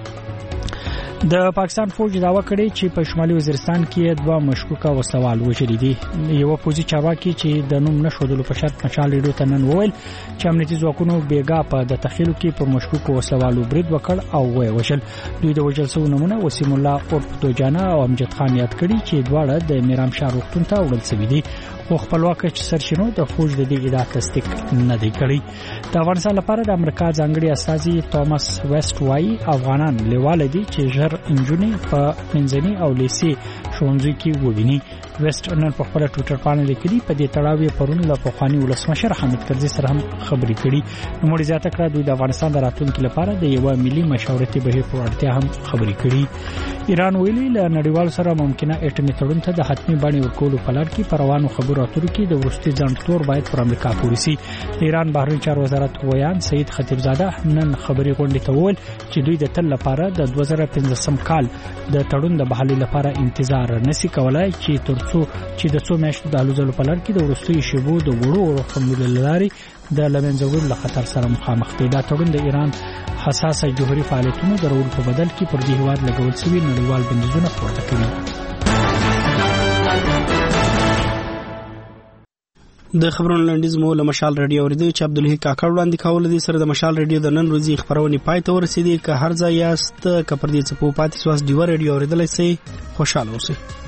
د پاکستان فوج داوا کړی چې په شمالي وزیرستان کې دوه مشکوکه وسوال وژلي دي. یو پوزي چارواکي چې د نوم نشودلو په شرط مشال ریډیو ته نن وویل چې امنیتي ځواکونو بیګا په د تخیلو کې په مشکوکو وسوالو برید وکړ او وای وشل. دوی د وجل سو نمونه وسیم الله اورف دوجانه او امجد خان یاد کړي چې دواړه د میرام شاه روغتون ته وړل شوي دي، خو خپلواک سرچینو د فوج د دې ادعا تصدیق نه دی کړی. د افغانستان لپاره د امریکا ځانګړي استازي توماس ویسټ وايي افغانان لیواله دي چې ژر انجونې په منځني او لیسي ښوونځي کې وویني. ویسټ نن په خپل ټوئیټر باندې لیکلي په دې تړاو پرون له پخوانی ولسمشر حامد کرزي سره هم خبرې کړي. نو مړي زیاته کړه دوی د افغانستان د راتلونکي لپاره د یو ملي مشورتي بهیر په اړتیا هم خبرې کړي. ایران ویلي له نړیوال سره ممکنه اټومي تړون ته د حتمي بڼې ورکولو په لړ کې پروانو خبرو اترو کې د ورستي ځنډ تور باید پر امریکا پورې سي. د ایران بهرنی چارو وزارت ویان سید خطیبزاده نن خبري غونډې ته وویل چې دوی د تل لپاره د دوه زره پنځم کال د تړون د بحالي لپاره انتظار نشي کولای چې ترڅو چې د څو میاشتو د الوزلو په لړ کې د ورستي شیبو د وړو خمولو لاري د لمنځورو له خطر سره مخامخ دی. دا تړون د ایران حساسه جوهري فعالیتونو د رول په بدل کې پر دې هیواد لګول شوی نړیوال بندیزونه پورته کوي. د خبرونو لنډیز مو له مشال رادیو اوریدو چې عبدالحی کاکړ وړاندې کول دي. سره د مشال رادیو د نن ورځې خبرونه پای ته ورسېدي. که هر ځای یاست که پر دې څه پاتې سواس دیو رادیو اوریدلای سي، خوشاله اوسئ.